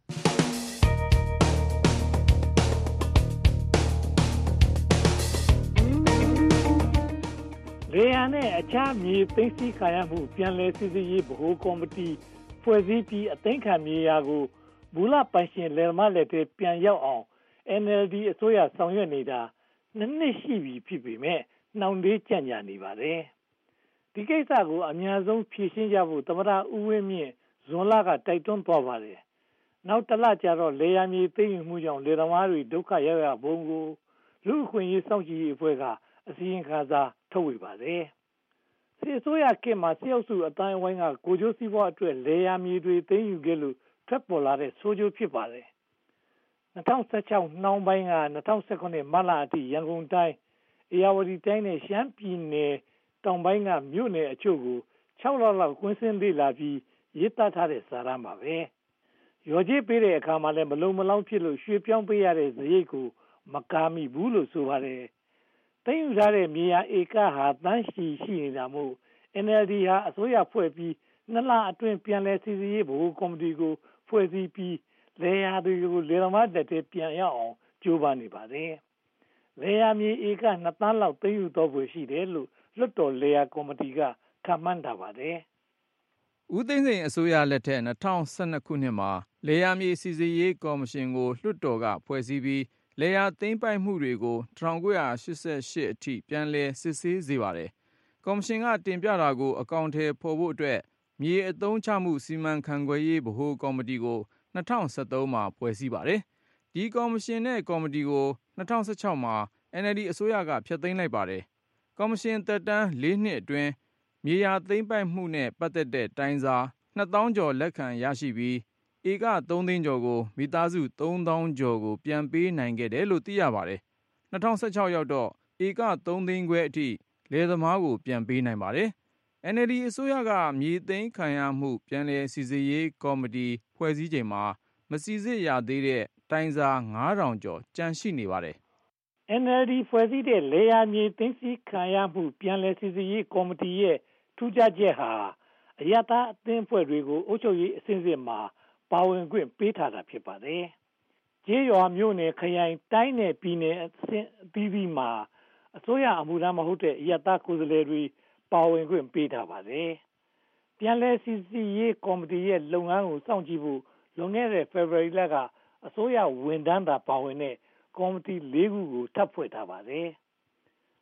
D: ။လေယာဉ်နဲ့အခြားမြေသိမ်းဆည်းခံရမှုပြန်လည်စစ်ဆေးရေးဗဟိုကော်မတီဖွဲ့စည်းပြီးအသိမ်းခံမြေယာကိုမူလပိုင်ရှင်လယ်သမားလက်ထဲပြန်ရောက်အောင် N L D အစိုးရဆောင်ရွက်နေတာနှစ်နှစ်ရှိပြီဖြစ်ပေမဲ့နှောင့်နှေးကြန့်ကြာနေပါတယ်။ဒီကိစ္စကိုအများဆုံးဖြေရှင်းကြဖို့သမ္မတဦးဝင်းမြင့်ဇွန်လကတိုက်တွန်းသွားပါတယ်။နောက်တစ်လကြာတော့လေယာဉ်မြေသိမ်းယူမှုကြောင့်လယ်သမားတွေဒုက္ခရောက်ရပုံကိုလူ့အခွင့်အရေးစောင့်ကြည့်ရေးအဖွဲ့ကအစည်းအဝေးခါစားထုတ်ဝေပါတယ်။စစ်အစိုးရခေတ်မှာစစ်အုပ်စုအတိုင်းအဝိုင်းကကိုကျိုးစည်းပွားအတွက်လေယာဉ်မြေတွေသိမ်းယူခဲ့လို့ထွက်ပေါ်လာတဲ့ဆိုးကျိုးဖြစ်ပါတယ်။၂၀၁၆နှောင်းပိုင်းက၂၀၁၇မတ်လအထိရန်ကုန်တိုင်းဧရာဝတီတိုင်းနဲ့ရှမ်းပြည်နယ်တောင်ပိုင်းကမြို့နယ်အချို့ကို၆လလောက်ကွင်းဆင်းလေ့လာပြီးရေးသားထားတဲ့စာတမ်းပါပဲ။ရော်ကြီးပေးတဲ့အခါမှာလည်းမလုံမလောင်းဖြစ်လို့ရွှေ့ပြောင်းပေးရတဲ့စရိတ်ကိုမကာမိဘူးလို့ဆိုပါတယ်။သိမ်းယူထားတဲ့မြေယာဧကဟာတန်းရှိရှိနေတာမို့ N L D ဟာအစိုးရဖွဲ့ပြီးနှစ်လအတွင်းပြန်လည်စီစစ်ရေးဗဟိုကော်မတီကိုဖွဲ့စည်းပြီးလယ်ယာတွေကိုလယ်သမားတက်တဲ့ပြန်ရအောင်ကြိုးပမ်းနေပါတယ်။လယ်ယာမြေဧကနှစ်သန်းလောက်သိမ်းယူတော့ဖွယ်ရှိတယ်လို့လွှတ်တော်လယ်ယာကော်မတီကခန့်မှန်းထားပါတယ်
E: ။ဦးသိန်းစိန်အစိုးရလက်ထက်၂၀၁၂ခုနှစ်မှာလယ်ယာမြေစီစစ်ရေးကော်မရှင်ကိုလွှတ်တော်ကဖွဲ့စည်းပြီးလယ်ယာသိမ်းပိုက်မှုတွေကို၁၉၈၈အထိပြန်လည်စစ်ဆေးစေပါတယ်။ကော်မရှင်ကတင်ပြတာကိုအကောင်အထည်ဖော်ဖို့အတွက်မြေအသုံးချမှုစီမံခန့်ခွဲရေးဗဟိုကော်မတီကို၂၀၁၃မှာဖွဲ့စည်းပါတယ်။ဒီကော်မရှင်နဲ့ကော်မတီကို၂၀၁၆မှာ N L D အစိုးရကဖျက်သိမ်းလိုက်ပါတယ်။ကော်မရှင်သက်တမ်းလေးနှစ်အတွင်းမြေယာသိမ်းပိုက်မှုနဲ့ပတ်သက်တဲ့တိုင်စာနှစ်သောင်းကျော်လက်ခံရရှိပြီးဧကသုံးသိန်းကျော်ကိုမိသားစုသုံးသောင်းကျော်ကိုပြန်ပေးနိုင်ခဲ့တယ်လို့သိရပါတယ်။၂၀၁၆ရောက်တော့ဧကသုံးသိန်းခွဲအထိလယ်သမားကိုပြန်ပေးနိုင်ပါတယ်။ N L D အစိုးရကမြေသိမ်းခံရမှုပြန်လည်စီစစ်ရေးကော်မတီဖွဲ့စည်းချိန်မှာမစီစစ်ရသေးတဲ့တိုင်စာငါးထောင်ကျော်ကျန်ရှိနေပါတယ်
D: ။ N L D ဖွဲ့စည်းတဲ့လယ်ယာမြေသိမ်းဆည်းခံရမှုပြန်လည်စီစစ်ရေးကော်မတီရဲ့ထူးခြားချက်ဟာအရပ်သားအသင်းအဖွဲ့တွေကိုအုပ်ချုပ်ရေးအဆင့်ဆင့်မှာပါဝင်ခွင့်ပေးထားတာဖြစ်ပါတယ်။ကျေးရွာမြို့နယ်ခရိုင်တိုင်းနယ်ပြည်နယ်အဆင့်အသီးသီးမှာအစိုးရအမှုထမ်းမဟုတ်တဲ့အရပ်သားကိုယ်စားလှယ်တွေပါဝင်ခွင့်ပေးထားပါတယ်။ပြန်လည်စီစစ်ရေးကော်မတီရဲ့လုပ်ငန်းကိုစောင့်ကြည့်ဖို့လွန်ခဲ့တဲ့ဖေဖော်ဝါရီလကအစိုးရဝန်ထမ်းသာပါဝင်တဲ့ကော်မတီလေးခုကိုထပ်ဖွဲ့ထားပါတယ်။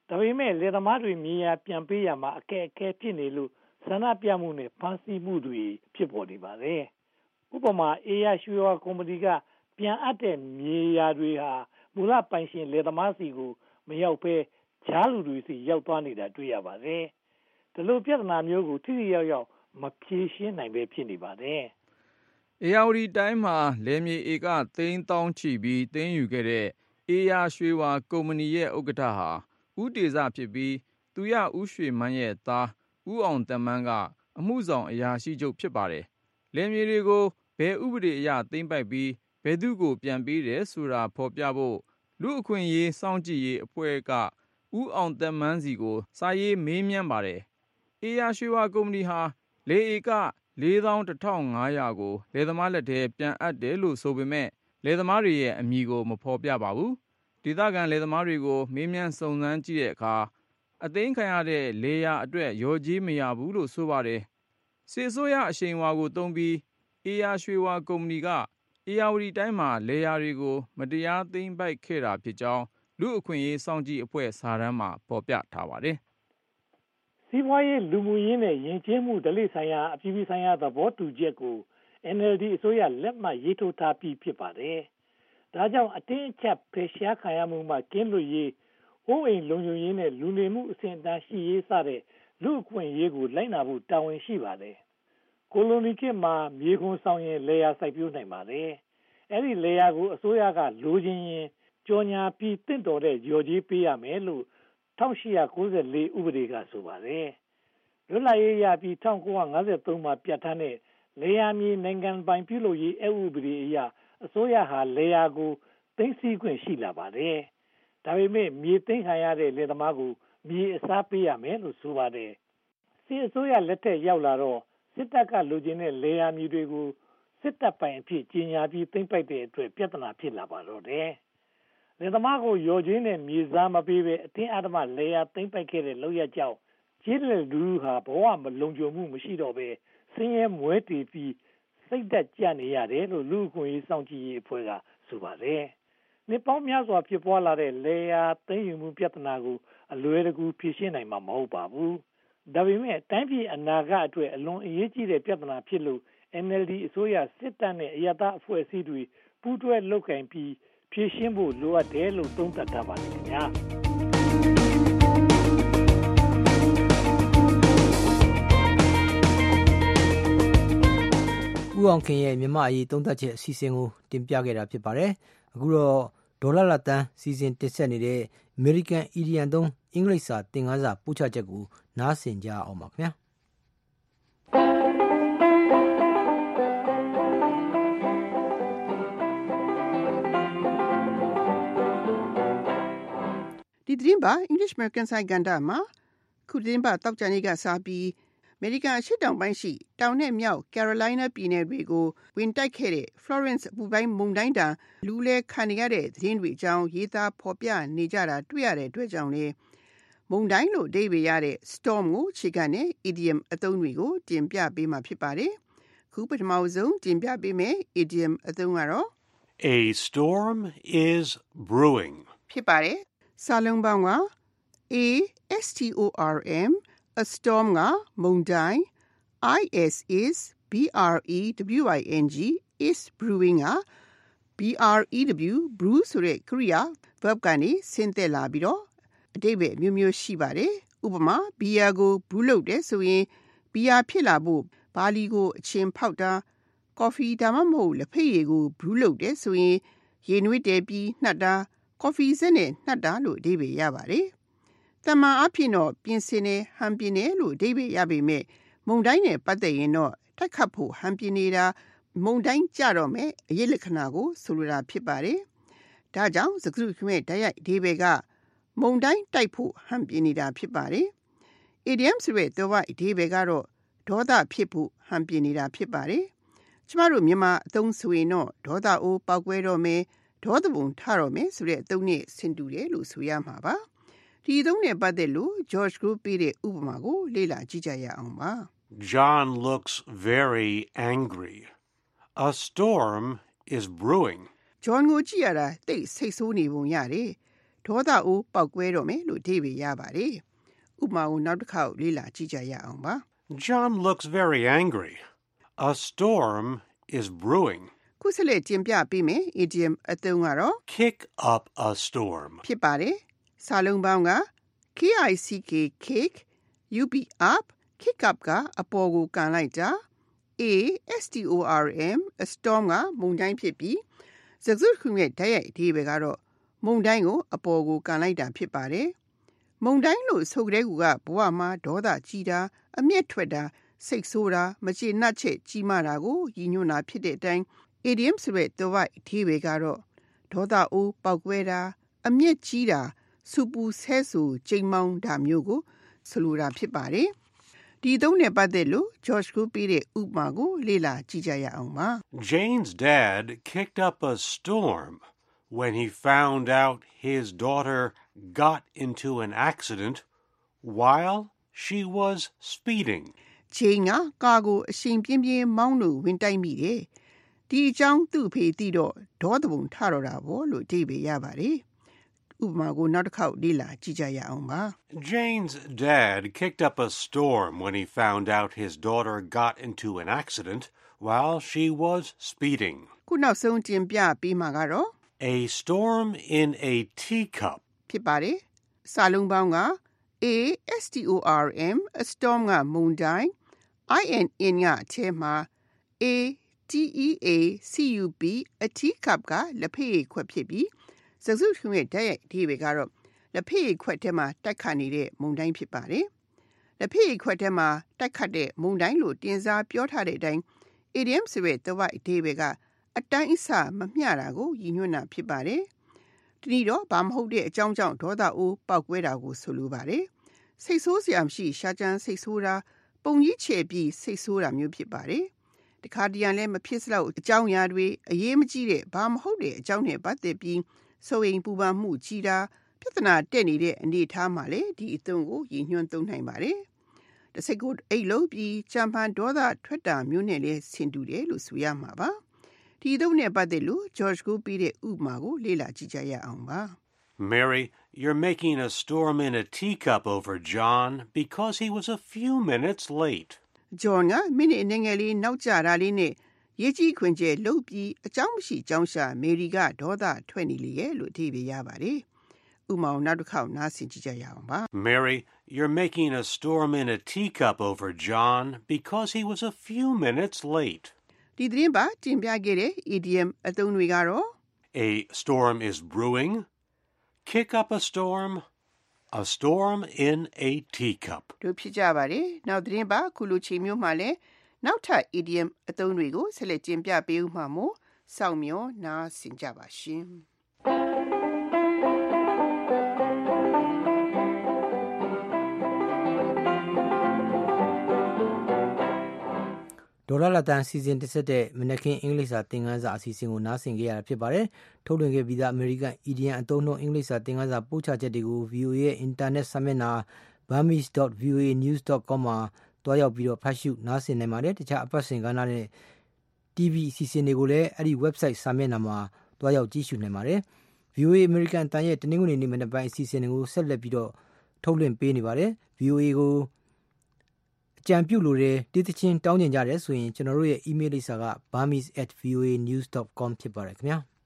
D: ဒါပေမဲ့လေသမားတွေမြေယာပြန်ပေးရမှာအကဲအကဲဖြစ်နေလို့ဆန္ဒပြမှုနဲ့ဖမ်းဆီးမှုတွေဖြစ်ပေါ်နေပါတယ်ဥပမာအေယာရွှေဝါကုမ္ပဏီကပြန်အပ်တဲ့မြေယာတွေဟာမူလပိုင်ရှင်လေသမားစီကိုမရောက်ဘဲဂျားလူတွေစီရောက်သွားနေတာတွေ့ရပါတယ်ဒီလိုပြဿနာမျိုးကိုထိထိရောက်ရောက်မဖြေရှင်းနိုင်ပဲဖြစ်နေပါတယ်
E: အေယာဝတီတိုင်းမှာလယ်မြေဧကသိန်းသောင်းချီပြီးသိမ်းယူခဲ့တဲ့အေယာရွှေဝါကုမ္ပဏီရဲ့ဥက္ကဋ္ဌဟာဦးတေဇဖြစ်ပြီးသူရဦးရွှေမန်းရဲ့သားဦးအောင်သက်မန်းကအမှုဆောင်အရာရှိချုပ်ဖြစ်ပါတယ်လယ်မြေတွေကိုဘယ်ဥပဒေအရသိမ်းပိုက်ပြီးဘယ်သူကိုပြန်ပေးတယ်ဆိုတာဖော်ပြဖို့လူအခွင့်အရေးစောင့်ကြည့်ရေးအဖွဲ့ကဦးအောင်သက်မန်းစီကိုစာရေးမေးမြန်းပါတယ်အေယာရွှေဝါကုမ္ပဏီဟာလေဧကလေးသောင်းတစ်ထောင်ငါးရာကိုလယ်သမားလက်ထဲပြန်အပ်တယ်လို့ဆိုပေမဲ့လယ်သမားတွေရဲ့အမည်ကိုမဖော်ပြပါဘူးဒေသခံလယ်သမားတွေကိုမေးမြန်းစုံစမ်းကြည့်တဲ့အခါအသိမ်းခံရတဲ့လေယာအတွက်ရော်ကြီးမရဘူးလို့ဆိုပါတယ်စစ်အစိုးရအရှိန်အဝါကိုသုံးပြီးအေယာရွှေဝါကုမ္ပဏီကအေယာဝတီတိုင်းမှာလေယာတွေကိုမတရားသိမ်းပိုက်ခဲ့တာဖြစ်ကြောင်းလူအခွင့်အရေးစောင့်ကြည့်အဖွဲ့စာတမ်းမှာဖော်ပြထားပါတယ်
D: စီးပွားရေးလူမှုရေးနဲ့ယဉ်ကျေးမှုဓလေ့ဆိုင်ရာအပြည်ပြည်ဆိုင်ရာသဘောတူချက်ကို အန် အယ် ဒီ အစိုးရလက်မှတ်ရေးထိုးထားပြီးဖြစ်ပါတယ်။ဒါကြောင့်အတင်းအကျပ်ဖယ်ရှားခံရမှုမှကင်းလွတ်ရေး၊အိုးအိမ်လုံခြုံရေးနဲ့လူနေမှုအဆင့်အတန်းရှိရေးစတဲ့လူ့အခွင့်အရေးကိုလိုက်နာဖို့တာဝန်ရှိပါတယ်။ကိုလိုနီခေတ်မှာမြေခွန်ဆောင်ရင်လေယာစိုက်ပျိုးနိုင်ပါတယ်။အဲဒီလေယာကိုအစိုးရကလိုချင်ရင်ကြော်ညာပြီးတင့်တော်တဲ့လျော်ကြေးပေးရမယ်လို့၁၈၉၄ ဥပဒေကဆိုပါတယ်။လွတ်လပ်ရေးရပြီး၁၉၅၃မှာပြဋ္ဌာန်းတဲ့လေယာမြေနိုင်ငံပိုင်ပြုလုပ်ရေးအက်ဥပဒေအရအစိုးရဟာလေယာကိုသိမ်းဆည်းခွင့်ရှိလာပါတယ်။ဒါပေမဲ့မြေသိမ်းခံရတဲ့လယ်သမားကိုမြေအစားပေးရမယ်လို့ဆိုပါတယ်။စစ်အစိုးရလက်ထက်ရောက်လာတော့စစ်တပ်ကလိုချင်တဲ့လေယာမြေတွေကိုစစ်တပ်ပိုင်အဖြစ်ကြီးညာပြီးသိမ်းပိုက်တဲ့အတွက်ပြဿနာဖြစ်လာပါတော့တယ်။လယ်သမားကိုရော်ကြေးနဲ့မြေစားမပေးဘဲအတင်းအဓမ္မလေယာသိမ်းပိုက်ခဲ့တဲ့လုပ်ရကြောင်းကျေးလက်လူဟာဘဝမလုံခြုံမှုမရှိတော့ဘဲဆင်းရဲမွဲတေပြီးစိတ်သက်ကြနေရတယ်လို့လူ့အခွင့်အရေးစောင့်ကြည့်ရေးအဖွဲ့ကဆိုပါတယ်။နှစ်ပေါင်းများစွာဖြစ်ပွားလာတဲ့လေယာသိမ်းယူမှုပြဿနာကိုအလွယ်တကူဖြေရှင်းနိုင်မှာမဟုတ်ပါဘူး။ဒါပေမဲ့တိုင်းပြည်အနာဂတ်အတွက်အလွန်အရေးကြီးတဲ့ပြဿနာဖြစ်လို့ အန် အယ် ဒီ အစိုးရစစ်တပ်နဲ့အရပ်သားအဖွဲ့အစည်းတွေပူးတွဲလုပ်ကိုင်ပြီးဖြေရှင်းဖို့လိုအပ်တယ်လို့သုံးသပ်ထားပါတယ်ခင်ဗျာ။
B: ဦးအောင်ခင်ရဲ့မြန်မာအရေးသုံးသပ်ချက်အစီအစဉ်ကိုတင်ပြခဲ့တာဖြစ်ပါတယ်။အခုတော့ဒေါ်လာလာတန်းစီစဉ်တင်ဆက်နေတဲ့ American Idiom သုံးအင်္ဂလိပ်စာသင်ခန်းစာပို့ချချက်ကိုနားဆင်ကြအောင်ပါခင်ဗျာ
J: ။ဒီသတင်းပါ English American ဆိုင်ကန်တာမှာခုသတင်းပါတောက်ကြနေကစားပြီးအမေရိကန်အရှေ့တောင်ပိုင်းရှိတောင်နဲ့မြောက် Carolina ပြည်နယ်တွေကိုဝင်တိုက်ခဲ့တဲ့ Florence အပူပိုင်းမုန်တိုင်းတန်လူလဲခံရတဲ့သတင်းတွေအကြောင်းရေးသားဖော်ပြနေကြတာတွေ့ရတဲ့အတွက်ကြောင့်လေမုန်တိုင်းလို့အဓိပ္ပာယ်ရတဲ့ storm ကိုခြေခံတဲ့ idiom အသုံးတွေကိုတင်ပြပေးမှာဖြစ်ပါတယ်။ခုပထမဆုံးတင်ပြပေးမယ် idiom အသုံးကတော့
K: A storm is brewing
J: ဖြစ်ပါတယ်။စာလုံးပေါင်းက A S T O R M A storm ကမုန်တိုင်း is is B R E W I N G is brewing က B R E W brew ဆိုတဲ့ကရိယာ verb ကနေဆင်းသက်လာပြီးတော့အဓိပ္ပာယ်မျိုးမျိုးရှိပါတယ်ဥပမာဘီယာကို brew လုပ်တယ်ဆိုရင်ဘီယာဖြစ်လာဖို့ဘာလီကိုအချင်းဖောက်တာကော်ဖီဒါမှမဟုတ်လက်ဖက်ရည်ကို brew လုပ်တယ်ဆိုရင်ရေနွေးတယ်ပြီးနှက်တာကော်ဖီစက်နဲ့နှက်တာလို့အဓိပ္ပာယ်ရပါတယ်တမန်အဖြစ်တော့ပြင်ဆင်နေဟန်ပြင်းနေလို့အဓိပ္ပာယ်ရပေမဲ့မုန်တိုင်းနဲ့ပတ်သက်ရင်တော့တက်ခတ်ဖို့ဟန်ပြင်းနေတာမုန်တိုင်းကြတော့မယ်အရေးလက္ခဏာကိုဆိုလိုတာဖြစ်ပါတယ်။ဒါကြောင့်စကားစုခမဲ့တိုက်ရိုက်အဓိပ္ပာယ်ကမုန်တိုင်းတိုက်ဖို့ဟန်ပြင်းနေတာဖြစ်ပါတယ်။ idiom ဆိုတဲ့တော့အဓိပ္ပာယ်ကတော့ဒေါသဖြစ်ဖို့ဟန်ပြင်းနေတာဖြစ်ပါတယ်။ကျမတို့မြန်မာအသုံးဆိုရင်တော့ဒေါသအိုးပေါက်ကွဲတော့မယ်ဒေါသပုံထတော့မယ်ဆိုတဲ့အသုံးနဲ့ဆင်တူတယ်လို့ဆိုရမှာပါ။ဒီသုံးနဲ့ပတ်သက်လို့ George Group ပေးတဲ့ဥပမာကိုလေ့လာကြည့်ကြရအောင်ပါ
K: John looks very angry. A storm is brewing.
J: John ကိုကြည့်ရတာတိတ်ဆိတ်ဆိုးနေပုံရတယ်။ဒေါသအိုးပေါက်ကွဲတော့မယ်လို့အဓိပ္ပာယ်ရပါတယ်။ဥပမာကိုနောက်တစ်ခါလေ့လာကြည့်ကြရအောင်ပါ။
K: John looks very angry. A storm is brewing.
J: ခုဆက်လက်တင်ပြပေးမယ် idiom အသုံးကတော့
K: kick up a storm
J: ဖြစ်ပါတယ်။စာလုံးပေါင်းက K-I-C-K kick U-B up kick up ကအပေါ်ကိုကန်လိုက်တာ A-S-T-O-R-M a storm ကမုန်တိုင်းဖြစ်ပြီးစကားစုခုရဲ့ဓာတ်ရိုက်အဓိပ္ပာယ်ကတော့မုန်တိုင်းကိုအပေါ်ကိုကန်လိုက်တာဖြစ်ပါတယ်။မုန်တိုင်းလို့ဆိုကြတဲ့ကူကဘဝမှာဒေါသကြီးတာအမျက်ထွက်တာစိတ်ဆိုးတာမကျေနပ်ချက်ကြီးမားတာကိုရည်ညွှန်းတာဖြစ်တဲ့အတိုင်း idiom ဆိုတဲ့သွယ်အဓိပ္ပာယ်ကတော့ဒေါသအိုးပေါက်ကွဲတာအမျက်ကြီးတာစူပူဆဲဆူချိန်မောင်းတာမျိုးကိုဆိုလိုတာဖြစ်ပါတယ်။ဒီသုံးနဲ့ပတ်သက်လို့ George ကိုပေးတဲ့ဥပမာကိုလေ့လာကြည့်ကြရအောင်ပါ။
K: Jane's dad kicked up a storm when he found out his daughter got into an accident while she was speeding.
J: Jane ကကာကိုအရှင်ပြင်းပြင်းမောင်းလို့ဝင်တိုက်မိတယ်။ဒီအကြောင်းသူ့ဖေသိတော့ဒေါသပုံထတော့တာပေါ့လို့အဓိပ္ပာယ်ရပါတယ်။ဥပမာကိုနောက်တစ်ခေါက်လေ့လာကြည့်ကြရအောင်ပါ။
K: Jane's dad kicked up a storm when he found out his daughter got into an accident while she was speeding.
J: ခုနောက်ဆုံးတင်ပြပေးမှာကတော့
K: A storm in a teacup
J: ဖြစ်ပါတယ်။စာလုံးပေါင်းက A S T O R M a storm ကမုန်တိုင်း I N N ကအထဲမှာ A T E A C U P a teacup ကလက်ဖက်ရည်ခွက်ဖြစ်ပြီးစကားစုခုရဲ့ဓာတ်ရိုက်အဓိပ္ပာယ်ကတော့လက်ဖက်ရည်ခွက်ထဲမှာတိုက်ခတ်နေတဲ့မုန်တိုင်းဖြစ်ပါတယ်။လက်ဖက်ရည်ခွက်ထဲမှာတိုက်ခတ်တဲ့မုန်တိုင်းလို့တင်စားပြောထားတဲ့အတိုင်း idiom ဆိုတဲ့သွယ်အဓိပ္ပာယ်ကအတိုင်းအဆမမျှတာကိုရည်ညွှန်းတာဖြစ်ပါတယ်။ဒီနေ့တော့ဘာမဟုတ်တဲ့အကြောင်းကြောင့်ဒေါသအိုးပေါက်ကွဲတာကိုဆိုလိုပါတယ်။စိတ်ဆိုးစရာမရှိရှာကြမ်းစိတ်ဆိုးတာပုံကြီးချဲ့ပြီးစိတ်ဆိုးတာမျိုးဖြစ်ပါတယ်။တခါတရံလည်းမဖြစ်စလောက်အကြောင်းအရာတွေအရေးမကြီးတဲ့ဘာမဟုတ်တဲ့အကြောင်းနဲ့ပတ်သက်ပြီးဆိုရင်ပူပန်မှုကြီးတာပြဿနာတက်နေတဲ့အနေအထားမှာလေဒီအသုံးကိုရည်ညွှန်းသုံးနိုင်ပါတယ်။တစ်စိတ်ကိုအိတ်လုံးပြီးကြံဖန်ဒေါသထွက်တာမျိုးနဲ့လည်းဆင်တူတယ်လို့ဆိုရမှာပါ။ဒီအသုံးနဲ့ပတ်သက်လို့ George ကိုပေးတဲ့ဥပမာကိုလေ့လာကြည့်ကြရအောင်ပါ။
K: Mary, you're making a storm in a teacup over John because he was a few minutes late.
J: John ကမိနစ်အနည်းငယ်လေးနောက်ကျတာလေးနဲ့ရေးကြီးခွင်ကျဲလှုပ်ပြီးအကြောင်းမရှိကြောင်းရှာမေရီကဒေါသထွက်နေလေရဲ့လို့အဓိပ္ပာယ်ရပါတယ်။ဥပမာနောက်တစ်ခေါက်နားဆင်ကြည့်ကြရအောင်ပါ။
K: Mary, you're making a storm in a teacup over John because he was a few minutes late.
J: ဒီသတင်းပါတင်ပြခဲ့တဲ့ idiom အသုံးတွေကတော့
K: A storm is brewing, kick up a storm, a storm in a teacup.
J: တို့ဖြစ်ကြပါတယ်။နောက်သတင်းပါခုလိုချိန်မျိုးမှာလဲနောက်ထပ် idiom အသုံးတွေကိုဆက်လက်တင်ပြပေးဦးမှာမို့စောင့်မျှော်နားဆင်ကြပါရှင်။
B: ဒေါ်လာလာတန်စီစဉ်တစ်ဆက်တဲ့မနက်ခင်းအင်္ဂလိပ်စာသင်ခန်းစာအစီအစဉ်ကိုနားဆင်ကြရတာဖြစ်ပါတယ်။ထုတ်လွှင့်ခဲ့ပြီးသားအမေရိကန် idiom အသုံးနှုန်းအင်္ဂလိပ်စာသင်ခန်းစာပို့ချချက်တွေကို V O A ရဲ့ internet စာမျက်နှာ burmese dot v o a news dot com မှာတွားရောက်ပြီးတော့ဖတ်ရှုနားဆင်နိုင်ပါတယ်။တခြားအပတ်စဉ်ကဏ္ဍနဲ့ T V အစီအစဉ်တွေကိုလည်းအဲ့ဒီ website စာမျက်နှာမှာတွားရောက်ကြည့်ရှုနိုင်ပါတယ်။ V O A American အတန်းရဲ့တနင်္ဂနွေနေ့မနက်ပိုင်းအစီအစဉ်တွေကိုဆက်လက်ပြီးတော့ထုတ်လွှင့်ပေးနေပါတယ်။ V O A ကိုအကြံပြုလိုတဲ့တိတိချင်းတောင်းကျင်ကြတယ်ဆိုရင်ကျွန်တော်တို့ရဲ့ email လိပ်စာက burmese at v o a news dot com ဖြစ်ပါတယ်ခင်ဗျာ။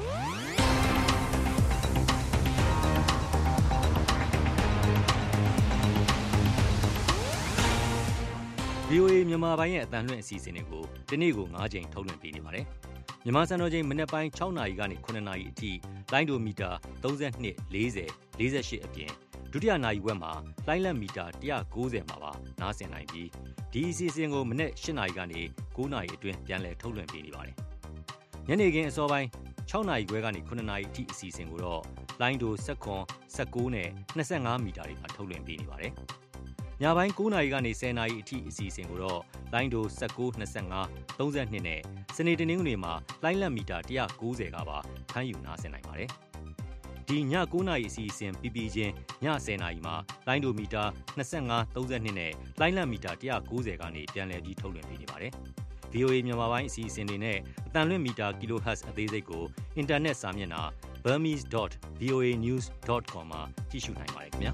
C: V O A မြန်မာပိုင်းရဲ့အတန်လွှင့်အစီအစဉ်တွေကိုဒီနေ့ကို၅ချိန်ထုတ်လွှင့်ပေးနေပါတယ်။မြန်မာစံတော်ချိန်မနက်ပိုင်း၆နာရီကနေ၇နာရီအထိလိုင်းဒိုမီတာ၃၂ ၄၀ ၄၈အပြင်ဒုတိယနာရီဝက်မှာလိုင်းလက်မီတာ၁၉၀မှာပါနားဆင်နိုင်ပြီးဒီအစီအစဉ်ကိုမနက်၈နာရီကနေ၉နာရီအတွင်းပြန်လည်ထုတ်လွှင့်ပေးနေပါတယ်။ညနေခင်းအစောပိုင်း၆နာရီခွဲကနေ၇နာရီအထိအစီအစဉ်ကိုတော့လိုင်းဒို၁၇ ၁၉နဲ့၂၅မီတာတွေမှာထုတ်လွှင့်ပေးနေပါတယ်။ညပိုင်း၉နာရီကနေ၁၀နာရီအထိအစီအစဉ်ကိုတော့လိုင်းဒို၁၉ ၂၅ ၃၂နဲ့စနေတနင်္ဂနွေမှာလိုင်းလက်မီတာ၁၉၀ကပါဖမ်းယူနားဆင်နိုင်ပါတယ်။ဒီည၉နာရီအစီအစဉ်ပြီးပြီးချင်းည၁၀နာရီမှာလိုင်းဒိုမီတာ၂၅ ၃၂နဲ့လိုင်းလက်မီတာ၁၉၀ကနေပြန်လည်ပြီးထုတ်လွှင့်ပေးနေပါတယ်။ V O A မြန်မာပိုင်းအစီအစဉ်တွေနဲ့အတန်လွင့်မီတာ kilohertz အသေးစိတ်ကိုအင်တာနက်စာမျက်နှာ burmese dot v o a news dot com မှာကြည့်ရှုနိုင်ပါတယ်ခင်ဗျာ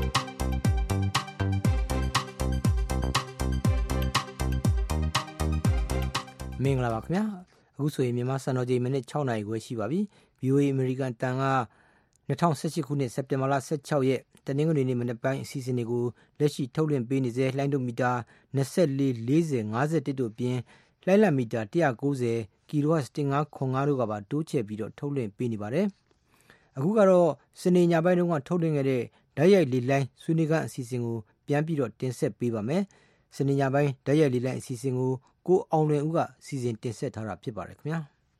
B: မင်္ဂလာပါခင်ဗျာအခုဆိုရင်မြန်မာစံတော်ချိန်မိနစ်၆နာရီခွဲရှိပါပြီ ဗွီအိုအေ American တန်က၂၀၁၈ခုနှစ်စက်တင်ဘာလ၁၆ရက်တနင်္ဂနွေနေ့မနက်ပိုင်းအစီအစဉ်တွေကိုလက်ရှိထုတ်လွှင့်ပေးနေစေလှိုင်းဒိုမီတာ၂၄ ၄၀ ၅၁တို့ပြင်လှိုင်းလံမီတာ၁၉၀ kHz ၁၅ခွန်၅တို့ကပါတိုးချဲ့ပြီးတော့ထုတ်လွှင့်ပေးနေပါတယ်အခုကတော့စနေညပိုင်းတုန်းကထုတ်လွှင့်ခဲ့တဲ့ဓာတ်ရိုက်လေလိုင်းဆွေးနွေးခန်းအစီအစဉ်ကိုပြန်ပြီးတော့တင်ဆက်ပေးပါမယ်စနေညပိုင်းဓာတ်ရိုက်လေလိုင်းအစီအစဉ်ကိုကိုအောင်လွင်ဦးကစီစဉ်တင်ဆက်ထားတာဖြစ်ပါတယ်ခင်ဗျာ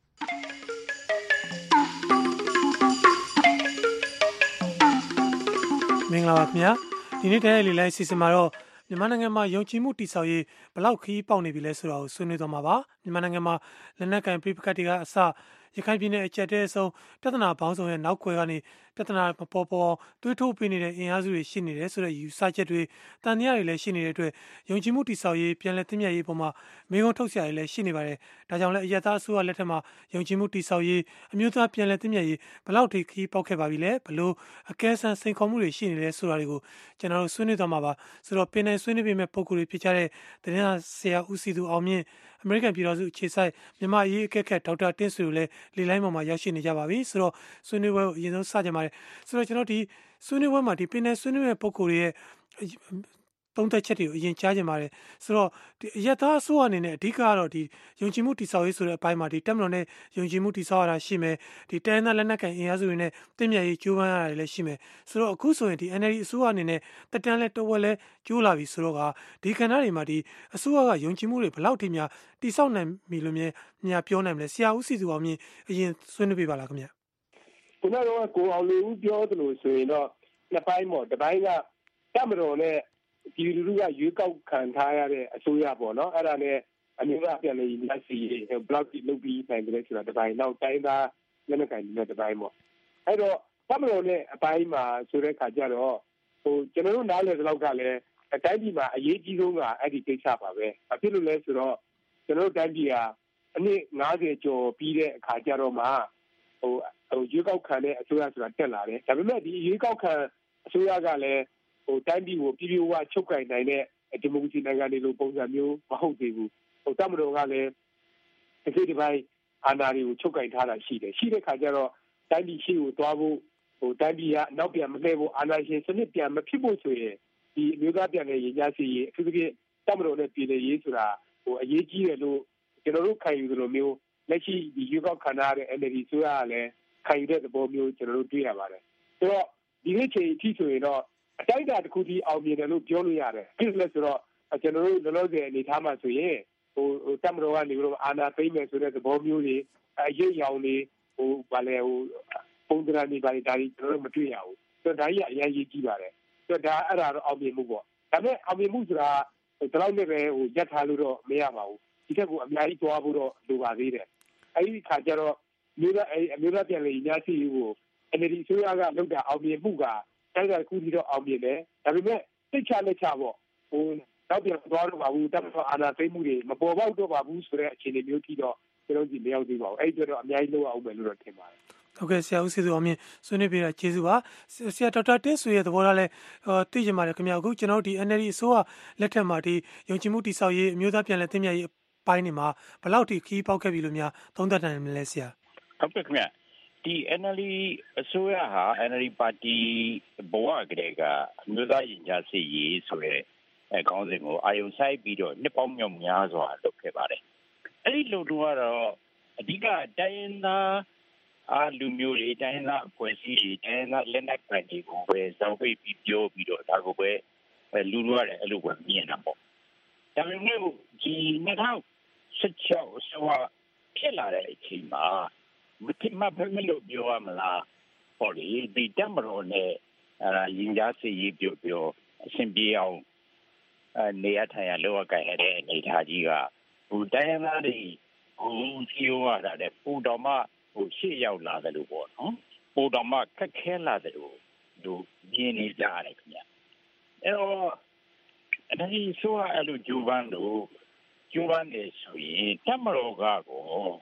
L: မင်္ဂလာပါခင်ဗျာဒီနေ့တိုင်းလေးလိုက်စီစဉ်မှာတော့မြန်မာနိုင်ငံမှာယုံကြည်မှုတည်ဆောက်ရေးဘလောက်ခရီးပေါက်နေပြီလဲဆိုတာကိုဆွေးနွေးသွားမှာပါမြန်မာနိုင်ငံမှာလက်နက်ကင်ပြိပခတ်တွေကအစရခိုင်ပြည်နယ်အကျပ်တဲ့အဆုံးပြဿနာပေါင်းစုံရဲ့နောက်ွယ်ကနေပြဿနာပေါ်ပေါ်တွေးထုတ်ပေးနေတဲ့အင်အားစုတွေရှိနေတယ်ဆိုတဲ့ယူဆချက်တွေတန်တရားတွေလည်းရှိနေတဲ့အတွက်ယုံကြည်မှုတည်ဆောက်ရေးပြန်လည်သင့်မြတ်ရေးပေါ်မှာမေးခွန်းထုတ်စရာတွေလည်းရှိနေပါတယ်ဒါကြောင့်လည်းအယက်သားအစိုးရလက်ထက်မှာယုံကြည်မှုတည်ဆောက်ရေးအမျိုးသားပြန်လည်သင့်မြတ်ရေးဘလောက်ထိခရီးပေါက်ခဲ့ပါပြီလဲဘလို့အကဲဆန်းစိန်ခေါ်မှုတွေရှိနေလဲဆိုတာတွေကိုကျွန်တော်တို့ဆွေးနွေးသွားမှာပါဆိုတော့ပင်နိုင်ဆွေးနွေးပေးမဲ့ပုံကိုယ်တွေဖြစ်ကြတဲ့တရားဆရာဦးစီသူအောင်မြင့်အမေရိကန်ပြည်တော်စုအခြေစိုက်မြန်မာအရေးအကဲခတ်ဒေါက်တာတင့်ဆွေတို့လည်းလေလိုင်းပေါ်မှာရောက်ရှိနေကြပါပြီဆိုတော့ဆွေးနွေးပွဲကိုအရင်ဆုံးစကြပါတယ်ဆိုတော့ကျွန်တော်ဒီဆွေးနွေးပွဲမှာဒီပင်နယ်ဆွေးနွေးမဲ့ပုံကိုယ်တွေရဲ့သုံးသက်ချက်တွေကိုအရင်ကြားကြပါတယ်ဆိုတော့ဒီအယက်သားအစိုးရအနေနဲ့အဓိကကတော့ဒီယုံကြည်မှုတည်ဆောက်ရေးဆိုတဲ့အပိုင်းမှာဒီတက်မတော်နဲ့ယုံကြည်မှုတည်ဆောက်ရတာရှိမယ်ဒီတိုင်းသားလက်နက်ကန်အင်အားစုတွေနဲ့တင့်မြတ်ရေးကြိုးပမ်းရတာလည်းရှိမယ်ဆိုတော့အခုဆိုရင်ဒီ N L D အစိုးရအနေနဲ့တက်တန်းလဲတော်ဝက်လဲကြိုးလာပြီဆိုတော့ကဒီခဏတွေမှာဒီအစိုးရကယုံကြည်မှုတွေဘယ်လောက်ထိများတည်ဆောက်နိုင်ပြီလို့များပြောနိုင်မလဲဆရာဦးစီသူအောင်မြင့်အရင်ဆွေးနွေးပြပါလားခင်ဗျ
M: ခုနကတော့ကိုအောင်လူဦးပြောသလိုဆိုရင်တော့နှစ်ပိုင်းပေါ့တစ်ပိုင်းကတက်မတော်နဲ့ဒီလူလူကရွေးကောက်ခံထားရတဲ့အစိုးရပေါ့နော်အဲ့ဒါနဲ့အမျိုးသားပြန်လည်လက်စီဘလောက်ဒီလုပ်ပြီးနိုင်တယ်ဆိုတာတစ်ပိုင်းနောက်တိုင်းသားလက်နက်ကိုင်တွေနဲ့တစ်ပိုင်းပေါ့အဲ့တော့တက်မတော်နဲ့အပိုင်းမှာဆိုတဲ့ခါကျတော့ဟိုကျွန်တော်တို့နားလည်သလောက်ကလည်းအတိုင်းပြည်မှာအရေးကြီးဆုံးကအဲ့ဒီကိစ္စပါပဲအဖြစ်လို့လဲဆိုတော့ကျွန်တော်တို့တိုင်းပြည်ကအနည်း၅၀ကျော်ပြီးတဲ့အခါကျတော့မှဟိုဟိုရွေးကောက်ခံတဲ့အစိုးရဆိုတာတက်လာတယ်ဒါပေမဲ့ဒီရွေးကောက်ခံအစိုးရကလည်းဟိုတိုင်းပြည်ကိုပြည်ပြဝချုပ်ကင်နိုင်တဲ့ဒီမိုကရေစီနိုင်ငံတွေလိုပုံစံမျိုးမဟုတ်သေးဘူးဟိုတမတော်ကလည်းတစ်စိတ်တစ်ပိုင်းအာဏာတွေကိုချုပ်ကင်ထားတာရှိတယ်ရှိတဲ့ခါကျတော့တိုင်းပြည်ရှိကိုသွားဖို့ဟိုတိုင်းပြည်ကနောက်ပြန်မလှည့်ဖို့အာဏာရှင်စနစ်ပြန်မဖြစ်ဖို့ဆိုရင်ဒီအမျိုးသားပြန်လည်ရည်ညာစီရေးအထူးသဖြင့်တမတော်နဲ့ပြည်လေရေးဆိုတာဟိုအရေးကြီးတယ်လို့ကျွန်တော်တို့ခံယူသလိုမျိုးလက်ရှိဒီရွေးကောက်ခံရတဲ့ N L D ဆိုရလည်းခံယူတဲ့သဘောမျိုးကျွန်တော်တို့တွေ့ရပါတယ်ဆိုတော့ဒီနေ့ချိန်အထိဆိုရင်တော့အတိုင်းအတာတစ်ခုတည်းအောင်မြင်တယ်လို့ပြောလို့ရတယ်။ဖြစ်လဲဆိုတော့ကျွန်တော်တို့လောလောဆယ်အနေထားမှာဆိုရင်ဟိုဟိုတမတော်ကနေပြီးတော့အာဏာသိမ်းမယ်ဆိုတဲ့သဘောမျိုးတွေအရေးရောင်တွေဟိုဗာလဲဟိုပုံစံတွေဗာဒါတွေကျွန်တော်တို့မတွေ့ရဘူး။ဆိုတော့ဒါကြီးအရင်ရေးကြည့်ပါတယ်။ဆိုတော့ဒါအဲ့ဒါတော့အောင်မြင်မှုပေါ့။ဒါပေမဲ့အောင်မြင်မှုဆိုတာဒီလောက်နဲ့ပဲဟိုရက်ထားလို့တော့မရပါဘူး။ဒီထက်ကိုအများကြီးသွားဖို့တော့လိုပါသေးတယ်။အဲဒီခါကျတော့မြို့သားအဲအမျိုးသားပြန်လည်ညာစီကို N L D ဆိုရကလောက်တာအောင်မြင်မှုကတိုင်းကခုပြီးတော့အောင်မြင်တယ်ဒါပေမဲ့စိတ်ချလက်ချပေါ့ဟိုတော့ပြန်သွားတော့ပါဘူးတပ်မတော်အာဏာသိမ်းမှုတွေမပေါ်ပေါက်တော့ပါဘူးဆိုတဲ့အခြေအနေမျိုးထိတော့ကျွန်တော်ဒီမရောက်သေးပါဘူးအဲ့ဒီတော့အများကြီးလုပ်အောင်မယ်လို့တော့ထင်ပါတယ်
L: ဟုတ်ကဲ့ဆရာဦးစီသူအောင်မြင့်ဆွေးနွေးပြတာကျေးဇူးပါဆရာဒေါက်တာတင့်ဆွေရဲ့သဘောထားလဲသိချင်ပါတယ်ခင်ဗျာအခုကျွန်တော်တို့ဒီ N L D အစိုးရလက်ထက်မှာဒီယုံကြည်မှုတည်ဆောက်ရေးအမျိုးသားပြန်လည်သင့်မြတ်ရေးအပိုင်းတွေမှာဘယ်လောက်ထိခီးပေါက်ခဲ့ပြီလို့များသုံးသပ်နိုင်မလဲဆရာ
N: ဟုတ်ကဲ့ခင်ဗျာဒီ N L D အစိုးရဟာ N L D ပါတီဘဝကလေးကအမျိုးသားရင်ကြားစီရေးဆိုရဲအဲခေါင်းစဉ်ကိုအာယုံဆိုင်ပြီးတော့နှစ်ပေါင်းမြောက်များစွာလုပ်ခဲ့ပါတယ်အဲ့ဒီလုပ်တော့ကတော့အဓိကတိုင်းသားအားလူမျိုးတွေတိုင်းသားအဖွဲ့အစည်းတွေတိုင်းသားလက်နက်ကိုင်တွေကိုပဲဇောက်ပိတ်ပြီးပြောပြီးတော့ဒါကိုပဲလူလူရတယ်အဲ့လိုပဲမြင်တာပေါ့ဒါပေမဲ့ဒီနှစ်ထောင်၁၆ဆိုတော့ဖြစ်လာတဲ့အချိန်မှာမတိမဖမလို့ပြောရမလားဟောလေဒီတမတော်နဲ့အဲရင်ကြားစီရေးပြောပြောအရှင်ပြေအောင်အနေအထိုင်ရလောက်ကိုင်ရတဲ့အနေထားကြီးကဟိုတိုင်းသားတွေဟိုစီရောရတာတဲ့ပူတော်မှဟိုရှေ့ရောက်လာတယ်လို့ပေါ့နော်ပူတော်မှခက်ခဲလာတယ်လို့တို့မြင်နေကြရတယ်ခင်ဗျအဲတော့အဲဒီဆိုအဲ့လိုဂျူဘန်တို့ဂျူဘန်နေဆိုရင်တမတော်ကကို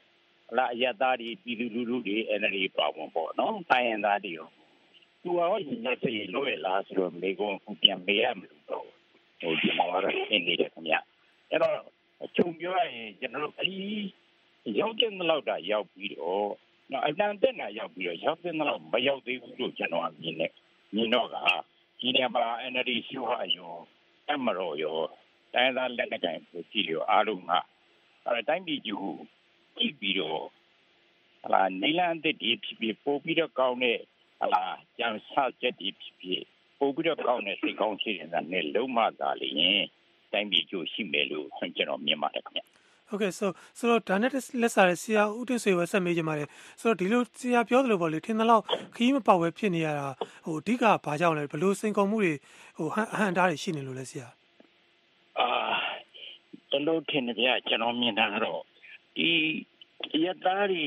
N: လာအရသားတွေပြည်သူလူထုတွေ N L D ပါဝင်ပေါ့နော်တိုင်းရင်းသားတွေရောသူကရောညီနဲ့စိတ်လို့ရလားဆိုတော့မိကုန်းပြန်မေးရမှာတော့ဟိုဒီမှာတော့ရှင်းနေတယ်ခင်ဗျအဲ့တော့အချုံပြောရရင်ကျွန်တော်တို့ဒီရောက်တဲ့လောက်တာရောက်ပြီးတော့နော်အတန်တက်တာရောက်ပြီးတော့ရောက်တဲ့လောက်မရောက်သေးဘူးလို့ကျွန်တော်အမြင်နဲ့မြင်တော့ကဒီနေရာမှာ N L D ရှိဟာရောအမရောရောတိုင်းသားလက်နက်ကိုင်ကိုကြည့်ရောအားလုံးကအဲတိုင်းပြည်ကြီးကိုကြည့်ပြီးတော့ဟလာနေလန်တဲ့ဒီဖြစ်ပြီးပို့ပြီးတော့ကောင်းတဲ့ဟလာကြံစားချက်ဒီဖြစ်ပြီးပို့ပြီးတော့ကောင်းတဲ့စိတ်ကောင်းရှိတဲ့နဲ့လုံးမသာလျင်တိုင်းပြည်ကြီးရှိမယ်လို့ကျွန်တော်မြင်ပါတယ်ခင်ဗျ
L: ဟုတ်ကဲ့ဆိုဆိုတော့ဒါနဲ့လက်စားတဲ့ဆရာဦးတင်ဆွေဝဆက်မေးကြပါတယ်ဆိုတော့ဒီလိုဆရာပြောသလိုပေါ့လေထင်သလောက်ခီးမပေါက်ပဲဖြစ်နေရတာဟိုအဓိကဘာကြောင့်လဲဘလို့စိန်ခေါ်မှုတွေဟိုအဟံတားတွေရှိနေလို့လဲဆရာ
N: အာတလို့ထင်ကြကျွန်တော်မြင်တာတော့ဒီရသားတွေ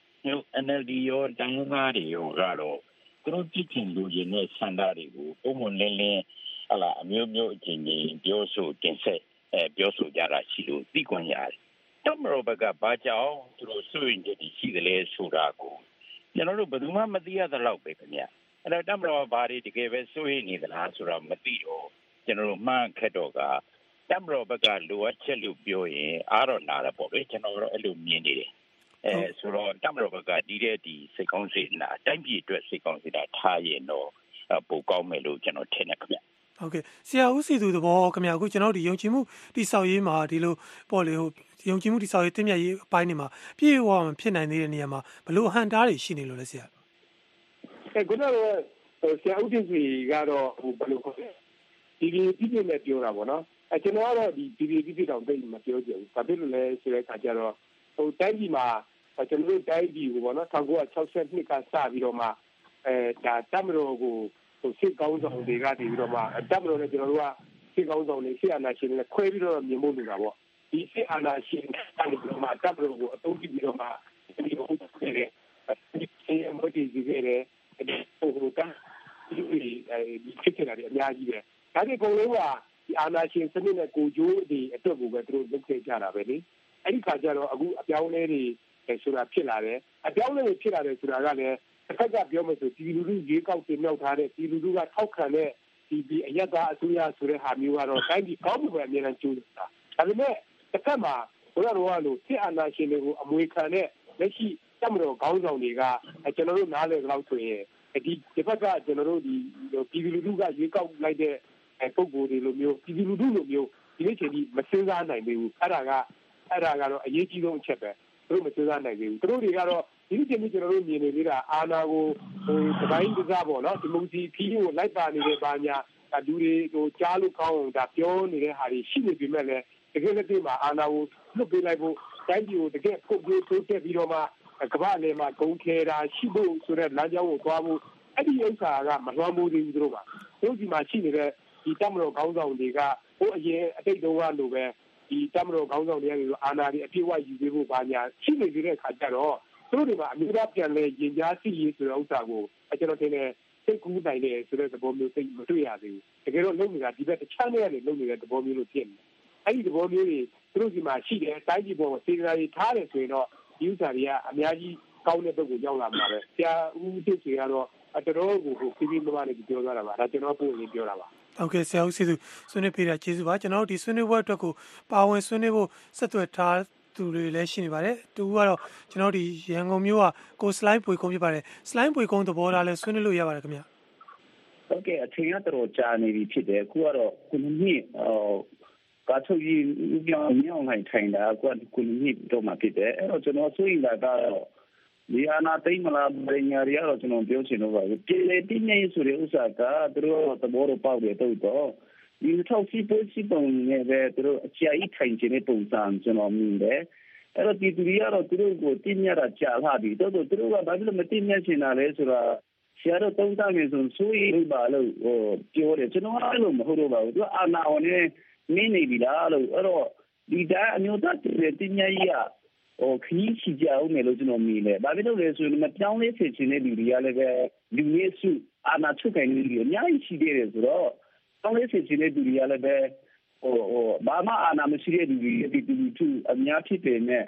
N: N L D ရောတိုင်းသားတွေရောကတော့သူတို့ကြည့်ချင်လူရင်းနဲ့စံတာတွေကိုပုံမှန်လင်းလင်းဟလာအမျိုးမျိုးအချင်းချင်းပြောဆိုတင်ဆက်အဲပြောဆိုကြတာရှိလို့သိခွင့်ရတယ်တမရောဘကဘာကြောင့်သူတို့စွန့်ကြည့်ရှိတယ်လဲဆိုတာကိုကျွန်တော်တို့ဘယ်သူမှမသိရသလောက်ပဲခင်ဗျအဲ့တော့တမရောဘာတွေတကယ်ပဲစွန့်နေသလားဆိုတာမသိတော့ကျွန်တော်တို့မှန်းခက်တော့ကတမရောဘကလိုအပ်ချက်လို့ပြောရင်အားတော့နာတယ်ပေါ့လေကျွန်တော်တို့အဲ့လိုမြင်နေတယ်အဲဆိုတော့တမရောဘကဒီတဲ့ဒီစိတ်ကောင်းစေနာတိုင်းပြည်အတွက်စိတ်ကောင်းစေတာထားရင်တော့ပိုကောင်းမယ်လို့ကျွန်တော်ထင်တယ်ခင်ဗျ
L: ဟုတ်ကဲ့ဆရာဦးစီသူသဘောခင်ဗျာအခုကျွန်တော်တို့ဒီယုံကြည်မှုတိဆောက်ရေးမှာဒီလိုပေါ့လေဟိုယုံကြည်မှုတိဆောက်ရေးတင့်မြတ်ရေးအပိုင်းတွေမှာပြည့်ဝအောင်ဖြစ်နိုင်သေးတဲ့နေရာမှာဘလို့ဟန်တားတွေရှိနေလို့လဲဆရာ
M: အဲခုနကဆရာဦးတင်စီကတော့ဟိုဘယ်လိုခေါ်လဲဒီဒီပြည့်နဲ့ပြောတာပေါ့နော်အဲကျွန်တော်ကတော့ဒီဒီဒီပြည့်တောင်သိမပြောကြဘူးဘာဖြစ်လို့လဲဆိုတဲ့အခါကျတော့ဟိုတိုင်းပြည်မှာကျွန်တော်တို့တိုင်းပြည်ကိုပေါ့နော်၁၉၆၂ကစပြီးတော့မှအဲဒါတမတော်ကိုဟိုစစ်ကောင်းဆောင်တွေကနေပြီးတော့မှတပ်မတော်နဲ့ကျွန်တော်တို့ကစစ်ကောင်းဆောင်တွေစစ်အာဏာရှင်တွေခွဲပြီးတော့မြင်ဖို့လိုတာပေါ့ဒီစစ်အာဏာရှင်ကနေပြီးတော့မှတပ်မတော်ကိုအသုံးပြုပြီးတော့မှဒီဟိုခဲ့တယ်ဒီအမေဒီကြီးခဲ့တယ်ဟိုဟိုကဒီအဲဒီဖြစ်နေတာတွေအများကြီးပဲဒါတွေအကုန်လုံးကဒီအာဏာရှင်စနစ်နဲ့ကိုကြိုးဒီအတွက်ကိုပဲသူတို့လုပ်ခဲ့ကြတာပဲလေအဲ့ဒီခါကျတော့အခုအပြောင်းလဲတွေဆိုတာဖြစ်လာတယ်အပြောင်းလဲတွေဖြစ်လာတယ်ဆိုတာကလည်းတစ်ခါကပြောမယ်ဆိုဒီလူလူရေကောက်တင်မြောက်ထားတဲ့ဒီလူလူကထောက်ခံတဲ့ဒီဒီအယက်သားအစိုးရဆိုတဲ့ဟာမျိုးကတော့တိုင်းပြည်ကောင်းမှုပဲအများနဲ့ကျိုးတာဒါပေမဲ့တစ်ခါမှဘုရားတော်ကလို့စစ်အာဏာရှင်တွေကိုအမွေခံတဲ့လက်ရှိတပ်မတော်ခေါင်းဆောင်တွေကကျွန်တော်တို့နားလည်ကြလို့ဆိုရင်ဒီဒီဘက်ကကျွန်တော်တို့ဒီပြည်သူလူထုကရေကောက်လိုက်တဲ့ပုံကိုယ်တွေလိုမျိုးပြည်သူလူထုလိုမျိုးဒီနေ့ချိန်ကြီးမစင်းစားနိုင်သေးဘူးအဲ့ဒါကအဲ့ဒါကတော့အရေးကြီးဆုံးအချက်ပဲသူတို့မစင်းစားနိုင်သေးဘူးသူတို့တွေကတော့ဒီချိန်ကြီးကျွန်တော်တို့မြင်နေသေးတာအာဏာကိုဟိုတပိုင်းတစားပေါ့နော်ဒီမိုကရေစီဖီးကိုလိုက်ပါနေတဲ့ဘာညာလူတွေဟိုကြားလို့ကောင်းအောင်ဒါပြောနေတဲ့ဟာတွေရှိနေပြီမဲ့လည်းတကယ်လက်တွေ့မှာအာဏာကိုလွတ်ပေးလိုက်ဖို့တိုင်းပြည်ကိုတကယ်ဖုတ်ပြီးထိုးတက်ပြီးတော့မှကမ္ဘာ့နယ်မှာဂုံခဲတာရှိဖို့ဆိုတဲ့လမ်းကြောင်းကိုသွားဖို့အဲ့ဒီဥစ္စာကမလွှမ်းမိုးသေးဘူးတို့ပါတို့ဒီမှာရှိနေတဲ့ဒီတပ်မတော်ခေါင်းဆောင်တွေကဟိုအရင်အတိတ်တုန်းကလိုပဲဒီတပ်မတော်ခေါင်းဆောင်တွေကအာဏာတွေအပြည့်အဝယူပေးဖို့ဘာညာရှိနေသေးတဲ့အခါကျတော့သူတို့တွေကအမျိုးသားပြန်လဲရင်ကြားစီရေးဆိုတဲ့ဥစ္စာကိုကျွန်တော်ထင်တယ်စိတ်ကူးနိုင်တယ်ဆိုတဲ့သဘောမျိုးသိမတွေ့ရသေးဘူးတကယ်တော့လုံနေတာဒီဘက်တစ်ချမ်းနဲ့ကနေလုံနေတဲ့သဘောမျိုးလို့ဖြစ်နေအဲ့ဒီသဘောမျိုးတွေသူတို့ဒီမှာရှိတယ်တိုင်းပြည်ပေါ်မှာစေတနာကြီးထားတယ်ဆိုရင်တော့ဒီဥစ္စာတွေကအများကြီးကောင်းတဲ့ဘက်ကိုရောက်လာမှာပဲဆရာဦးသိချေကတော့အတော်ကိုကိုပြည်ပြည်မမနဲ့ပြောသွားတာပါဒါကျွန်တော်ပုံလေးပြောတာပါ
L: ဟုတ်ကဲ့ဆရာဦးစီသူဆွေးနွေးပေးတာကျေးဇူးပါကျွန်တော်တို့ဒီဆွေးနွေးပွဲအတွက်ကိုပါဝင်ဆွေးနွေးဖို့ဆက်သွယ်ထားသူတွေလည်းရှိနေပါတယ်တူကတော့ကျွန်တော်ဒီရန်ကုန်မြို့ကကိုစလိုင်းပွေကုန်းဖြစ်ပါတယ်စလိုင်းပွေကုန်းသဘောထားလဲဆွေးနွေးလို့ရပါတယ်ခင်ဗျ
O: ဟုတ်ကဲ့အချိန်ကတော်ကြာနေပြီဖြစ်တယ်အခုကတော့ခုနှစ်နှစ်ဟိုကာချုပ်ကြီးမြောင်းမြောင်းနိုင်ထိုင်တာအခုကခုနှစ်နှစ်တော့မှဖြစ်တယ်အဲ့တော့ကျွန်တော်ဆိုရင်ကတော့ဒီအနာသိမလားပညာရီကတော့ကျွန်တော်ပြောချင်တော့ပါဘူးပြည်လေတင်းနေဆိုတဲ့ဥစ္စာကသူတို့သဘောတော့ပေါက်တယ်တော့တော့ဒီထောက်စီပို့စီပုံနဲ့ပဲသူတို့အချာကြီးထိုင်ခြင်းပုံစံကျွန်တော်မြင်တယ်အဲ့တော့ဒီသူတွေကတော့သူတို့ကိုတင်းမြတာကြာလာပြီတော့သူတို့ကဘာဖြစ်လို့မတင်းမြချင်တာလဲဆိုတာဆရာတို့တုံးသားနေဆိုဆိုရင်ပါလို့ဟိုပြောတယ်ကျွန်တော်အဲ့လိုမဟုတ်တော့ပါဘူးသူအာနာဝင်နေနေပြီလားလို့အဲ့တော့ဒီတဲ့အမျိုးသားတင်းမြကြီးကဟိုခကြီးချီကြအောင်လို့ကျွန်တော်မြင်တယ်ဘာဖြစ်လို့လဲဆိုရင်မပြောင်းလဲဖြစ်ခြင်းတဲ့လူတွေကလည်းပဲလူမျိုးစုအာနာချုပ်ကိုင်းနေတယ်အများကြီးရှိသေးတယ်ဆိုတော့တောင်းလေးဖြစ်ခြင်းတဲ့လူတွေကလည်းပဲဟိုဟိုဘာမှအာနာမရှိတဲ့လူတွေဒီတူတူအများဖြစ်တယ်နဲ့ဟ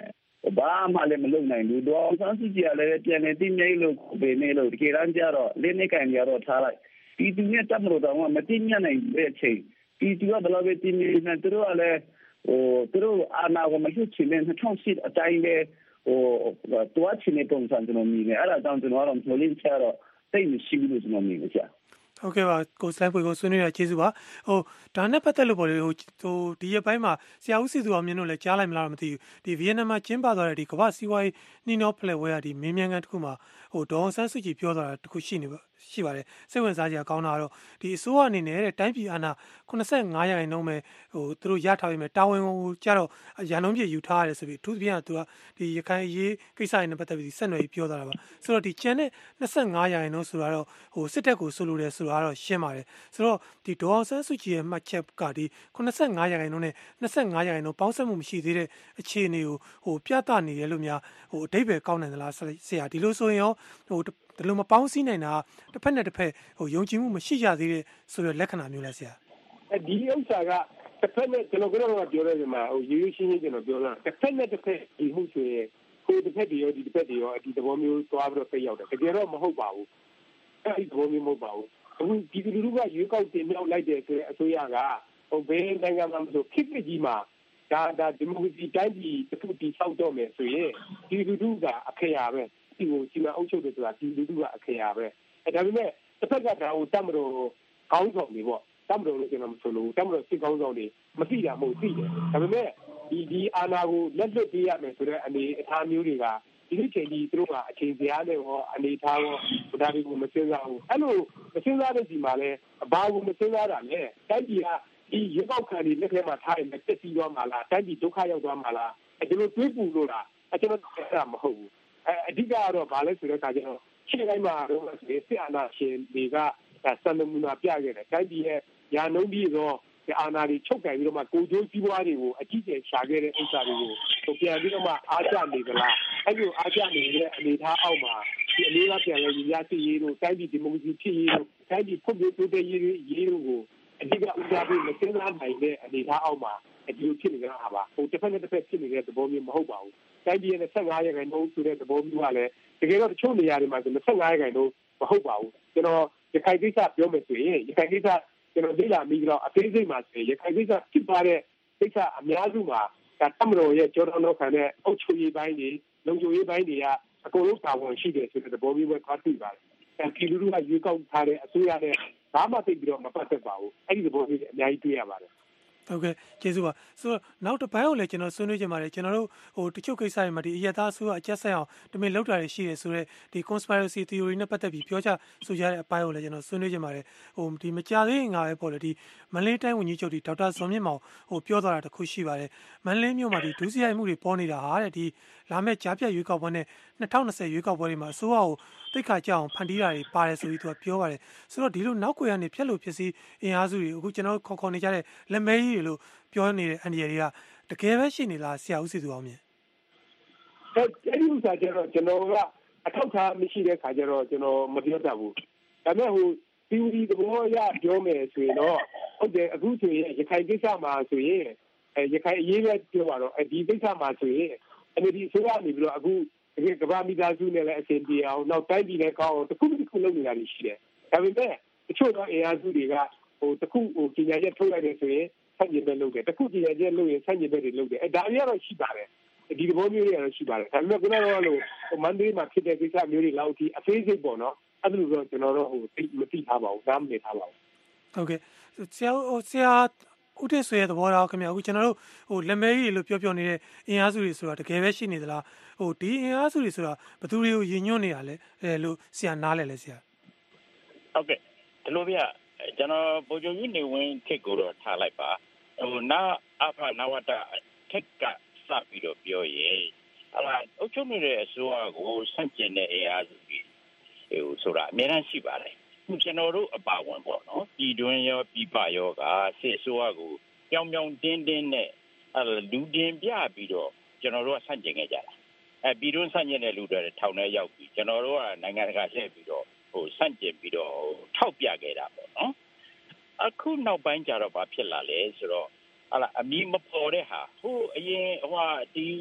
O: ဘာမှလည်းမလုပ်နိုင်ဘူးဒေါ်အောင်ဆန်းစုကြည်ကလည်းပြန်နေတိမြိုက်လို့ပဲနေလို့တကယ်တမ်းကျတော့လင်းနေကန်ကြတော့ထားလိုက်ပြည်သူနဲ့တပ်မတော်တော်ကမတိညတ်နိုင်တဲ့အချိန်ပြည်သူကဘယ်လိုပဲတိမြိုက်နေသူတို့ကလည်းဟိုသူတို့အာဏာကိုမလွှတ်ချင်တဲ့၂၀၀၈အတိုင်းပဲဟိုတွားချင်တဲ့ပုံစံကျွန်တော်မြင်တယ်အဲ့ဒါကြောင့်ကျွန်တော်တို့မျိုးလေးချတော့တိတ်မရှိဘူးလို့ကျွန်တော်မြင်တယ်ကြာ
L: ဟုတ်ကဲ့ပါကိုစလိုင်းပွေကိုဆွေးနွေးရကျေးဇူးပါဟိုဒါနဲ့ပတ်သက်လို့ပေါ့လေဟိုဟိုဒီရက်ပိုင်းမှာဆရာဦးစီသူအောင်မြင်တို့လည်းကြားလိုက်မလားမသိဘူးဒီဗီယက်နမ်မှာကျင်းပသွားတဲ့ဒီကမ္ဘာစီးပွားရေးနှီးနှောဖလှယ်ဝဲရဒီမင်းမြန်ကန်တစ်ခုမှာဟိုဒေါအောင်ဆန်းစုကြည်ပြောသွားတာတစ်ခုရှိနေပါရှိပါတယ်စိတ်ဝင်စားစရာကောင်းတာတော့ဒီအစိုးရအနေနဲ့တဲ့တိုင်းပြည်အာဏာeighty-fiveရာခိုင်နှုန်းပဲဟိုသူတို့ရထားပြီးမယ်တာဝန်ကိုကြတော့ရန်လုံးပြယူထားရတယ်ဆိုပြီးအထူးသဖြင့်ကသူကဒီရခိုင်အရေးကိစ္စတွေနဲ့ပတ်သက်ပြီးဆက်နွယ်ပြီးပြောသွားတာပါဆိုတော့ဒီကျန်တဲ့twenty-fiveရာခိုင်နှုန်းဆိုတာတော့ဟိုစစ်တပ်ကိုဆိုလိုတယ်ဆိုတာတော့ရှင်းပါတယ်ဆိုတော့ဒီဒေါအောင်ဆန်းစုကြည်ရဲ့မှတ်ချက်ကဒီeighty-fiveရာခိုင်နှုန်းနဲ့twenty-fiveရာခိုင်နှုန်းပေါင်းစပ်မှုမရှိသေးတဲ့အခြေအနေကိုဟိုပြသနေတယ်လို့များဟိုအတိတ်ပဲကောင်းနိုင်သလားဆရာဒီလိုဆိုရင်ရောဟိုဒီလိုမပေါင်းစည်းနိုင်တာတစ်ဖက်နဲ့တစ်ဖက်ဟိုယုံကြည်မှုမရှိကြသေးတဲ့ဆိုရလက္ခဏာမျိုးလဲဆရာ
M: အဲဒီဥစ္စာကတစ်ဖက်နဲ့ကျွန်တော်ကတော့ပြောရမှာဟိုရိုးရိုးရှင်းရှင်းကျွန်တော်ပြောတာတစ်ဖက်နဲ့တစ်ဖက်ဒီမှုဆိုရင်ဟိုတစ်ဖက်တည်းရောဒီတစ်ဖက်တည်းရောဒီသဘောမျိုးသွားပြီးတော့ပြရောက်တယ်တကယ်တော့မဟုတ်ပါဘူးအဲဒီသဘောမျိုးမဟုတ်ပါဘူးအခုဒီလူလူကရွေးကောက်တင်မြောက်လိုက်တယ်ဆိုတဲ့အစိုးရကဟိုဘယ်နိုင်ငံမှာမဆိုခစ်ခစ်ကြီးမှာဒါဒါဒီမိုကရေစီတိုင်းပြည်တစ်ခုတည်ဆောက်တော့မယ်ဆိုရင်ဒီလူလူကအခရာပဲဒီကိုစီမံအုပ်ချုပ်တယ်ဆိုတာဒီလူလူကအခရာပဲအဲဒါပေမဲ့တစ်ဖက်ကဒါကိုတတ်မလို့ကောင်းဆောင်နေပေါ့တတ်မလို့လို့ကျွန်တော်မဆိုလို့တတ်မလို့စစ်ကောင်းဆောင်နေမသိတာမဟုတ်သိတယ်ဒါပေမဲ့ဒီဒီအာဏာကိုလက်လွတ်ပေးရမယ်ဆိုတဲ့အနေအထားမျိုးတွေကဒီလိုချိန်ကြီးသူတို့ကအချိန်စရာနဲ့ဟောအနေထားရောဒါတွေကိုမစဉ်းစားဘူးအဲ့လိုမစဉ်းစားတဲ့ဒီမှာလဲဘာကိုမစဉ်းစားတာလဲတိုင်းပြည်ကဒီရေပေါက်ခံတွေလက်ထဲမှာထားရင်တက်စီသွားမှာလားတိုင်းပြည်ဒုက္ခရောက်သွားမှာလားအဲ့လိုတွေးပူလို့လားအဲ့ကျွန်တော်အဲ့ဒါမဟုတ်ဘူးအဲအဓိကတော့ဘာလဲဆိုတဲ့အခါကျတော့ရှင်းတိုင်းမှာတော့စစ်အာဏာရှင်တွေကစံနမူနာပြခဲ့တယ်တိုင်းပြည်ရဲ့ညာနှုံးပြီးတော့အာဏာတွေချုပ်ကန်ပြီးတော့မှကိုကျိုးစည်းပွားတွေကိုအကြီးကျယ်ရှာခဲ့တဲ့ဥစ္စာတွေကိုဟိုပြန်ပြီးတော့မှအားကျနေကြလားအဲ့လိုအားကျနေတဲ့အနေအထားအောက်မှာဒီအလေးကပြန်လဲညီရစီရေးတို့တိုင်းပြည်ဒီမိုကရေစီဖြစ်ရေးတို့တိုင်းပြည်ဖွံ့ဖြိုးတိုးတက်ရေးရေးတို့ကိုအဓိကဦးစားပေးမစဉ်းစားနိုင်တဲ့အနေအထားအောက်မှာဒီလိုဖြစ်နေတာပါဟိုတစ်ဖက်နဲ့တစ်ဖက်ဖြစ်နေတဲ့သဘောမျိုးမဟုတ်ပါဘူးတိုင်းပြည်ရဲ့twenty-fiveရာခိုင်နှုန်းဆိုတဲ့သဘောမျိုးကလည်းတကယ်တော့တချို့နေရာတွေမှာဆိုtwenty-fiveရာခိုင်နှုန်းမဟုတ်ပါဘူးကျွန်တော်ရခိုင်ကိစ္စပြောမယ်ဆိုရင်ရခိုင်ကိစ္စကျွန်တော်သိလာမိတော့အသေးစိတ်မှာဆိုရင်ရခိုင်ကိစ္စဖြစ်သွားတဲ့ကိစ္စအများစုမှာဒါတမတော်ရဲ့ကြောတော်တော်ခံတဲ့အုပ်ချုပ်ရေးပိုင်းတွေလုံခြုံရေးပိုင်းတွေကအကုန်လုံးတာဝန်ရှိတယ်ဆိုတဲ့သဘောမျိုးပဲသွားတွေ့ပါတယ်အဲဒီလူလူကရွေးကောက်ထားတဲ့အစိုးရနဲ့ဘာမှသိပြီးတော့မပတ်သက်ပါဘူးအဲ့ဒီသဘောမျိုးအများကြီးတွေ့ရပါတယ်
L: ဟုတ်ကဲ့ကျေးဇူးပါဆိုတော့နောက်တစ်ပိုင်းကိုလည်းကျွန်တော်ဆွေးနွေးချင်ပါတယ်ကျွန်တော်တို့ဟိုတချို့ကိစ္စတွေမှာဒီအယက်သားအစိုးရအကျက်ဆက်အောင်တမင်လောက်တာတွေရှိတယ်ဆိုတော့ဒီ conspiracy theory နဲ့ပတ်သက်ပြီးပြောချဆိုကြတဲ့အပိုင်းကိုလည်းကျွန်တော်ဆွေးနွေးချင်ပါတယ်ဟိုဒီမကြသေးငါပဲပေါ့လေဒီမန္တလေးတိုင်းဝန်ကြီးချုပ်ဒီဒေါက်တာဇော်မြင့်မောင်ဟိုပြောသွားတာတခုရှိပါတယ်မန္တလေးမြို့မှာဒီဒုစရိုက်မှုတွေပေါ်နေတာဟာတဲ့ဒီလာမယ့်ကြားပြတ်ရွေးကောက်ပွဲနဲ့twenty twentyရွေးကောက်ပွဲတွေမှာအစိုးရကိုတိတ်ခါကြအောင်ဖန်တီးတာတွေပါတယ်ဆိုပြီးသူကပြောပါတယ်ဆိုတော့ဒီလိုနောက်ကွယ်ကနေဖြက်လို့ဖြစ်စီအင်အားစုတွေအခုကျွန်တော်ခေါ်ခေါ်နေကြတဲ့လက်မဲကြီးတွေလို့ပြောနေတဲ့အန်ဒီရီကတကယ်ပဲရှိနေလားဆရာဦးစီသူအောင်မြင်
M: အဲ့ဒီဥစ္စာကျတော့ကျွန်တော်ကအထောက်ထားမရှိတဲ့ခါကျတော့ကျွန်တော်မပြောတတ်ဘူးဒါပေမဲ့ဟိုဒီဒီသဘောအရပြောမယ်ဆိုရင်တော့ဟုတ်တယ်အခုဆိုရင်ရခိုင်ကိစ္စမှာဆိုရင်အဲရခိုင်အရေးပဲပြောပါတော့ဒီကိစ္စမှာဆိုရင်အဲဒီဆိုရနေပြီးတော့အခုဒီကဘာမီတာစုနဲ့လည်းအဆင်ပြေအောင်နောက်တိုင်းပြည်နဲ့ကောင်းအောင်တခုတစ်ခုလုပ်နေတာရှိတယ်ဒါပေမဲ့တချို့တော့အင်အားစုတွေကဟိုတခုဟိုပညာရေးထုတ်လိုက်တယ်ဆိုရင်ဆန့်ကျင်ဘက်လုပ်တယ်တခုပညာရေးလုပ်ရင်ဆန့်ကျင်ဘက်တွေလုပ်တယ်အဲဒါတွေကတော့ရှိပါတယ်ဒီသဘောမျိုးတွေကတော့ရှိပါတယ်ဒါပေမဲ့ခုနကတော့လို့မန္တလေးမှာဖြစ်တဲ့ကိစ္စမျိုးတွေလောက်အထိအသေးစိတ်ပေါ့နော်အဲ့လိုတော့ကျွန်တော်တို့ဟိုမသိထားပါဘူးနားမလည်ထားပါဘူး
L: ဟုတ်ကဲ့ဆရာဆရာဦးတင်ဆွေရဲ့သဘောထားခင်ဗျာအခုကျွန်တော်တို့ဟိုလက်မဲကြီးလို့ပြောပြောနေတဲ့အင်အားစုတွေဆိုတာတကယ်ပဲရှိနေသလားဟိုဒီအင်အားစုတွေဆိုတာဘယ်သူတွေကိုယဉ်ညွှန်းနေတာလဲအဲလို့ဆရာနားလဲလဲဆရာ
N: ဟုတ်ကဲ့ဒီလိုဗျကျွန်တော်ဗိုလ်ချုပ်ကြီးနေဝင်းခက်ကိုတော့ထားလိုက်ပါဟိုနာအဖနဝတခက်ကစပြီးတော့ပြောရင်အဲ့ဒါအုပ်ချုပ်နေတဲ့အစိုးရကိုဆန့်ကျင်တဲ့အင်အားစုတွေဟိုဆိုတာအများကြီးရှိပါတယ်ခုကျွန်တော်တို့အပါဝင်ပေါ့နော်ပြည်တွင်းရောပြည်ပရောကစစ်အစိုးရကိုပြောင်းပြောင်းတင်းတင်းနဲ့အဲ့လူတင်ပြပြီးတော့ကျွန်တော်တို့ကဆန့်ကျင်ခဲ့ကြတာအဲပြည်တွင်းဆန့်ကျင်တဲ့လူတွေထောင်ထဲရောက်ပြီးကျွန်တော်တို့ကနိုင်ငံတကာလှည့်ပြီးတော့ဟိုဆန့်ကျင်ပြီးတော့ထောက်ပြခဲ့တာပေါ့နော်အခုနောက်ပိုင်းကျတော့ဘာဖြစ်လာလဲဆိုတော့ဟာလာအမီမပေါ်တဲ့ဟာဟိုအရင်ဟိုဒီ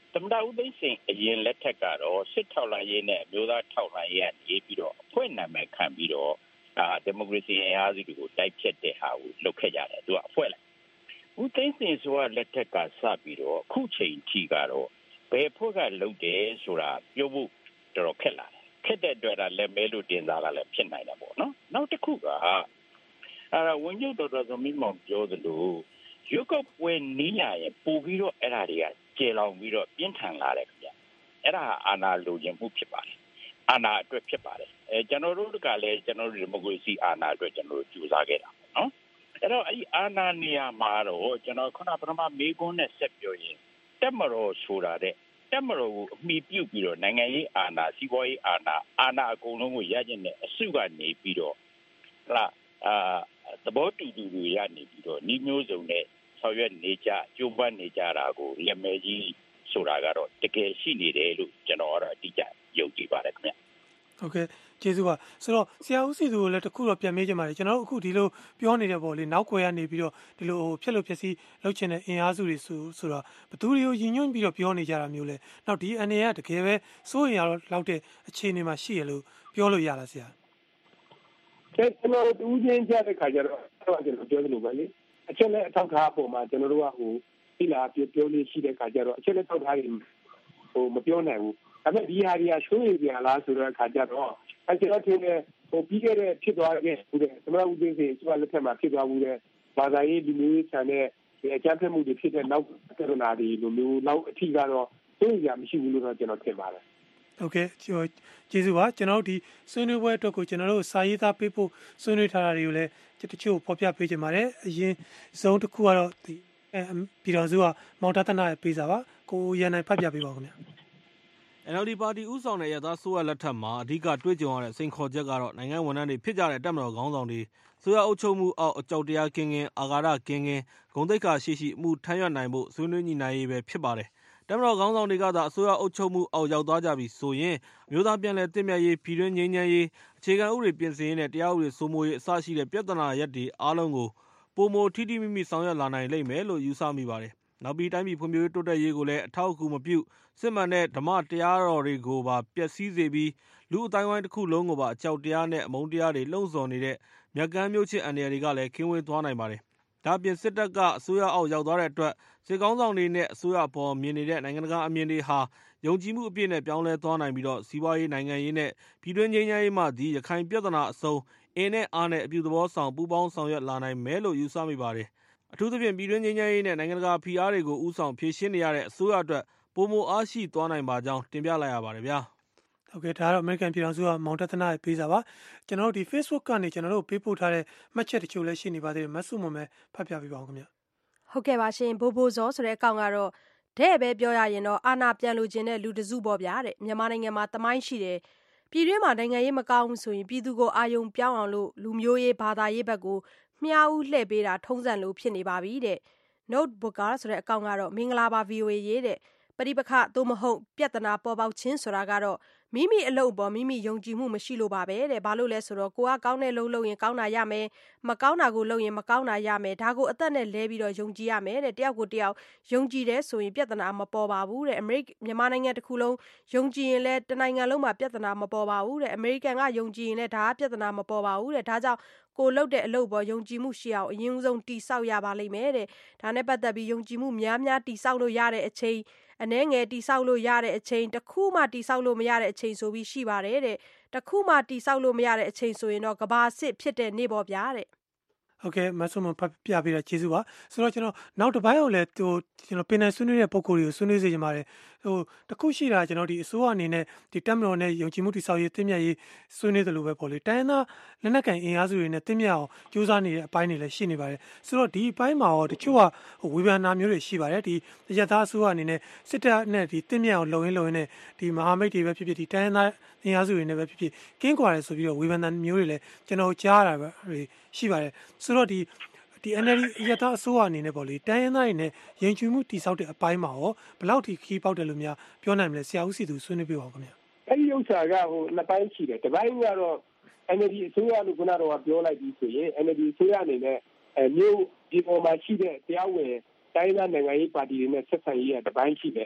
N: သမ္မတဦးသိန်းစိန်အရင်လက်ထက်ကတော့စစ်ထောက်လှမ်းရေးနဲ့မျိုးသားထောက်လှမ်းရေးကနေပြီးတော့အဖွဲ့နာမည်ခံပြီးတော့အာဒီမိုကရေစီအင်အားစုတွေကိုတိုက်ဖြတ်တဲ့ဟာကိုလုပ်ခဲ့ကြတယ်သူကအဖွဲ့လိုက်ဦးသိန်းစိန်ဆိုတာလက်ထက်ကစပြီးတော့အခုချိန်ထိကတော့ဘယ်ဖွဲ့ကလုပ်တယ်ဆိုတာပြောဖို့တော်တော်ခက်လာတယ်ခက်တဲ့အတွက်လည်းမဲလို့တင်စားတာလည်းဖြစ်နိုင်တယ်ပေါ့နော်နောက်တစ်ခုကအဲ့ဒါဝန်ကြီးဒေါက်တာသမီးမောင်ပြောသလိုရုပ်ကပွဲနီးလာရင်ပို့ပြီးတော့အဲ့ဒါတွေကကျေလောင်ပြီးတော့ပြင်းထန်လာတယ်ခင်ဗျအဲ့ဒါအာဏာလိုချင်မှုဖြစ်ပါတယ်အာဏာအတွက်ဖြစ်ပါတယ်အဲကျွန်တော်တို့ကလည်းကျွန်တော်တို့ဒီမိုကရေစီအာဏာအတွက်ကျွန်တော်တို့ကြိုးစားခဲ့တာပေါ့နော်အဲ့တော့အဲ့ဒီအာဏာနေရာမှာတော့ကျွန်တော်ခုနပထမမေးခွန်းနဲ့ဆက်ပြောရင်တက်မတော်ဆိုတာတဲ့တက်မတော်ကိုအမိပြုတ်ပြီးတော့နိုင်ငံရေးအာဏာစီးပွားရေးအာဏာအာဏာအကုန်လုံးကိုရကျင်တဲ့အစုကနေပြီးတော့ဟလာအာသဘောတူတူတွေရနေပြီးတော့ဤမျိုးစုံနဲ့ဆောင်ရွက်နေကြကြိုးပမ်းနေကြတာကိုလက်မဲကြီးဆိုတာကတော့တကယ်ရှိနေတယ်လို့ကျွန်တော်ကတော့အတိအကျယုံကြည်ပါတယ်ခင်ဗျ
L: ဟုတ်ကဲ့ကျေးဇူးပါဆိုတော့ဆရာဦးစီသူကိုလည်းတခုတော့ပြန်မေးချင်ပါတယ်ကျွန်တော်တို့အခုဒီလိုပြောနေတဲ့ပေါ့လေနောက်ွယ်ကနေပြီးတော့ဒီလိုဖြက်လို့ဖြက်စီးလုပ်ချင်တဲ့အင်အားစုတွေဆိုဆိုတော့ဘသူတွေကိုယဉ်ညွန့်ပြီးတော့ပြောနေကြတာမျိုးလဲနောက်ဒီအနေနဲ့တကယ်ပဲစိုးရင်ရတော့လောက်တဲ့အခြေအနေမှာရှိရလို့ပြောလို့ရလားဆရာ
M: ကျွန်တော်တို့ဦးချင်းကြတဲ့ခါကျတော့ကျွန်တော်ပြောသလိုပဲလေအချက်နဲ့အထောက်ထားပုံမှာကျွန်တော်တို့ကဟိုဒီလာပြောပြောလေးရှိတဲ့ခါကျတော့အချက်နဲ့ထောက်ထားရင်ဟိုမပြောနိုင်ဘူးဒါပေမဲ့ဒီဟာတွေကရှိုးရပြန်လားဆိုတော့ခါကျတော့အဲကျွန်တော်ထင်တယ်ဟိုပြီးခဲ့တဲ့ဖြစ်သွားတဲ့ဟုတ်တယ်သမ္မတဦးသိန်းစိန်ဆိုတာလက်ထက်မှာဖြစ်သွားဘူးတဲ့ဘာသာရေးလူမျိုးဆန်တဲ့အကြမ်းဖက်မှုတွေဖြစ်တဲ့နောက်ပြဿနာတွေလိုမျိုးနောက်အထီးကတော့သိရမရှိဘူးလို့တော့ကျွန်တော်ထင်ပါတယ်
L: ဟုတ်ကဲ့ကျေးဇူးပါကျွန်တော်တို့ဒီဆွေးနွေးပွဲအတွက်ကိုကျွန်တော်တို့စာရေးသားပေးဖို့ဆွေးနွေးထားတာတွေကိုလည်းတချို့ဖော်ပြပေးကြပါတယ်အရင်ဆုံးတစ်ခုကတော့ဒီပြည်တော်စုကမောင်တသနာရဲ့ပေးစာပါကိုရန်နိုင်ဖတ်ပြပေးပါဦးခင်ဗျာ
P: အန် အယ် ဒီ ပါတီဥဆောင်တဲ့ရသဆိုးရလက်ထက်မှာအဓိကတွေ့ကြုံရတဲ့စိန်ခေါ်ချက်ကတော့နိုင်ငံဝန်ထမ်းတွေဖြစ်ကြတဲ့တပ်မတော်ခေါင်းဆောင်တွေဆိုရအုပ်ချုပ်မှုအောက်အကြောက်တရားကင်းကင်းအာဃာတကင်းကင်းဂုဏ်သိက္ခာရှိရှိမှုထမ်းရွက်နိုင်ဖို့ဆွေးနွေးညီနိုင်ရေးပဲဖြစ်ပါတယ်တပ်မတော်ခေါင်းဆောင်တွေကသာအစိုးရအုပ်ချုပ်မှုအောက်ရောက်သွားကြပြီဆိုရင်မျိုးသားပြန်လည်တည်မြဲရေးပြည်တွင်းငြိမ်းချမ်းရေးအခြေခံဥပဒေပြင်ဆင်ရေးနဲ့တရားဥပဒေစိုးမိုးရေးအစရှိတဲ့ပြဿနာရပ်တွေအားလုံးကိုပုံမထိထိမိမိဆောင်ရွက်လာနိုင်လိမ့်မယ်လို့ယူဆမိပါတယ်နောက်ပြီးတိုင်းပြည်ဖွံ့ဖြိုးရေးတိုးတက်ရေးကိုလည်းအထောက်အကူမပြုစစ်မှန်တဲ့ဓမ္မတရားတော်တွေကိုပါပျက်စီးစေပြီးလူအတိုင်းဝိုင်းတစ်ခုလုံးကိုပါအကြောက်တရားနဲ့အမုန်းတရားတွေလှုံ့ဆော်နေတဲ့မြက်ကမ်းမျိုးချစ်အန်ရတွေကလည်းခင်းဝေးသွားနိုင်ပါတယ်ဒါပြင်စစ်တပ်ကအစိုးရအောက်ရောက်သွားတဲ့အတွက်စစ်ကောင်းဆောင်တွေနဲ့အစိုးရအပေါ်မြင်နေတဲ့နိုင်ငံတကာအမြင်တွေဟာယုံကြည်မှုအပြည့်နဲ့ပြောင်းလဲသွားနိုင်ပြီးတော့စီးပွားရေးနိုင်ငံရေးနဲ့ပြည်တွင်းငြိမ်းချမ်းရေးမှဒီရခိုင်ပြည်ထနာအစုံအင်းနဲ့အားနဲ့အပြုသဘောဆောင်ပူးပေါင်းဆောင်ရွက်လာနိုင်မယ်လို့ယူဆမိပါတယ်အထူးသဖြင့်ပြည်တွင်းငြိမ်းချမ်းရေးနဲ့နိုင်ငံတကာဖိအားတွေကိုဥဆောင်ဖြည့်ရှင်းနေရတဲ့အစိုးရအတွက်ပုံမအားရှိသွားနိုင်ပါကြောင်းတင်ပြလိုက်ရပါတယ်ဗျာ
L: ဟုတ်ကဲ့ဒါကတော့ American ပြည်ထောင်စုကမောင်တသနာရဲ့ပေးစာပါကျွန်တော်တို့ဒီ Facebook ကနေကျွန်တော်တို့ပေးပို့ထားတဲ့မှတ်ချက်တချို့လည်းရှိနေပါသေးတယ်မဆုမွန်ပဲဖတ်ပြပေးပါအောင်ခင်ဗျ
Q: ဟုတ်ကဲ့ပါရှင်ဘိုးဘိုးစောဆိုတဲ့အကောင်ကတော့တဲ့ပဲပြောရရင်တော့အာနာပြန်လို့ခြင်းတဲ့လူတစုပေါ့ဗျာတဲ့မြန်မာနိုင်ငံမှာတမိုင်းရှိတယ်ပြည်တွင်းမှာနိုင်ငံရေးမကောင်းဘူးဆိုရင်ပြည်သူကိုအာယုံပြောင်းအောင်လို့လူမျိုးရေးဘာသာရေးဘက်ကိုမြားဦးလှည့်ပေးတာထုံးစံလို့ဖြစ်နေပါပြီတဲ့ Notebooker ဆိုတဲ့အကောင်ကတော့မင်္ဂလာပါ ဗီအိုအေ ရေးတဲ့ပရိပခသို့မဟုတ်ပြဿနာပေါ်ပေါက်ခြင်းဆိုတာကတော့မိမိအလုပ်ပေါ်မိမိယုံကြည်မှုမရှိလို့ပါပဲတဲ့ဘာလို့လဲဆိုတော့ကိုကကောင်းတဲ့လုပ်လို့ရင်ကောင်းတာရမယ်မကောင်းတာကိုလုပ်ရင်မကောင်းတာရမယ်ဒါကိုအသက်နဲ့လဲပြီးတော့ယုံကြည်ရမယ်တဲ့တယောက်ကိုတယောက်ယုံကြည်တယ်ဆိုရင်ပြဿနာမပေါ်ပါဘူးတဲ့အမေရိကန်မြန်မာနိုင်ငံတစ်ခုလုံးယုံကြည်ရင်လည်းတနိုင်ငံလုံးမှာပြဿနာမပေါ်ပါဘူးတဲ့အမေရိကန်ကယုံကြည်ရင်လည်းဒါကပြဿနာမပေါ်ပါဘူးတဲ့ဒါကြောင့်ကိုလှုပ်တဲ့အလုပ်ပေါ်ယုံကြည်မှုရှိအောင်အရင်ဆုံးတိဆောက်ရပါလိမ့်မယ်တဲ့ဒါနဲ့ပတ်သက်ပြီးယုံကြည်မှုများများတိဆောက်လို့ရတဲ့အချိန်အနှဲငယ်တိဆောက်လို့ရတဲ့အချိန်တစ်ခုမှတိဆောက်လို့မရတဲ့အချိန်ဆိုပြီးရှိပါတယ်တဲ့တစ်ခုမှတိဆောက်လို့မရတဲ့အချိန်ဆိုရင်တော့ကဘာစစ်ဖြစ်တဲ့နေ့ပေါ်ဗျာတဲ့
L: ဟုတ်ကဲ့မဆုမဖတ်ပြပေးတာကျေးဇူးပါဆိုတော့ကျွန်တော်နောက်တစ်ပိုင်းကိုလည်းဟိုကျွန်တော်ပင်နယ်ဆွေးနွေးတဲ့ပုံကိုယ်တွေကိုဆွေးနွေးစေချင်ပါတယ်ဟိုတခုရှိတာကျွန်တော်ဒီအစိုးရအနေနဲ့ဒီတက်မတော်နဲ့ယုံကြည်မှုတိဆောက်ရေးတင်းမြတ်ရေးဆွေးနွေးတယ်လို့ပဲပေါ့လေတိုင်းသားလက်နက်ကန်အင်အားစုတွေနဲ့တင်းမြတ်အောင်ကြိုးစားနေတဲ့အပိုင်းတွေလည်းရှိနေပါတယ်ဆိုတော့ဒီအပိုင်းမှာရောတချို့ကဟိုဝေဖန်နာမျိုးတွေရှိပါတယ်ဒီရသအစိုးရအနေနဲ့စစ်တပ်နဲ့ဒီတင်းမြတ်အောင်လုံရင်းလုံရင်းနဲ့ဒီမဟာမိတ်တွေပဲဖြစ်ဖြစ်ဒီတိုင်းသားအင်အားစုတွေနဲ့ပဲဖြစ်ဖြစ်ကင်းကွာတယ်ဆိုပြီးတော့ဝေဖန်နာမျိုးတွေလည်းကျွန်တော်ကြားရတာပဲရှိပါတယ်ဆိုတော့ဒီဒီ အန် အယ် ဒီ ရသအစိုးရအနေနဲ့ပေါ့လေတိုင်းရင်းသားတွေနဲ့ယဉ်ကျေးမှုတည်ဆောက်တဲ့အပိုင်းမှာရောဘယ်လောက်ထိခီးပေါက်တယ်လို့များပြောနိုင်မလဲဆရာဦးစီသူဆွေးနွေးပြပါဦးခင်ဗျာ
M: အဲဒီဥစ္စာကဟိုနှစ်ပိုင်းရှိတယ်တစ်ပိုင်းကတော့ အန် အယ် ဒီ အစိုးရလို့ခုနကတော့ပြောလိုက်ပြီးဆိုရင် အန် အယ် ဒီ အစိုးရအနေနဲ့အဲမျိုးဒီပေါ်မှာရှိတဲ့တရားဝင်တိုင်းသားနိုင်ငံရေးပါတီတွေနဲ့ဆက်ဆံရေးကတစ်ပိုင်းရှိတယ်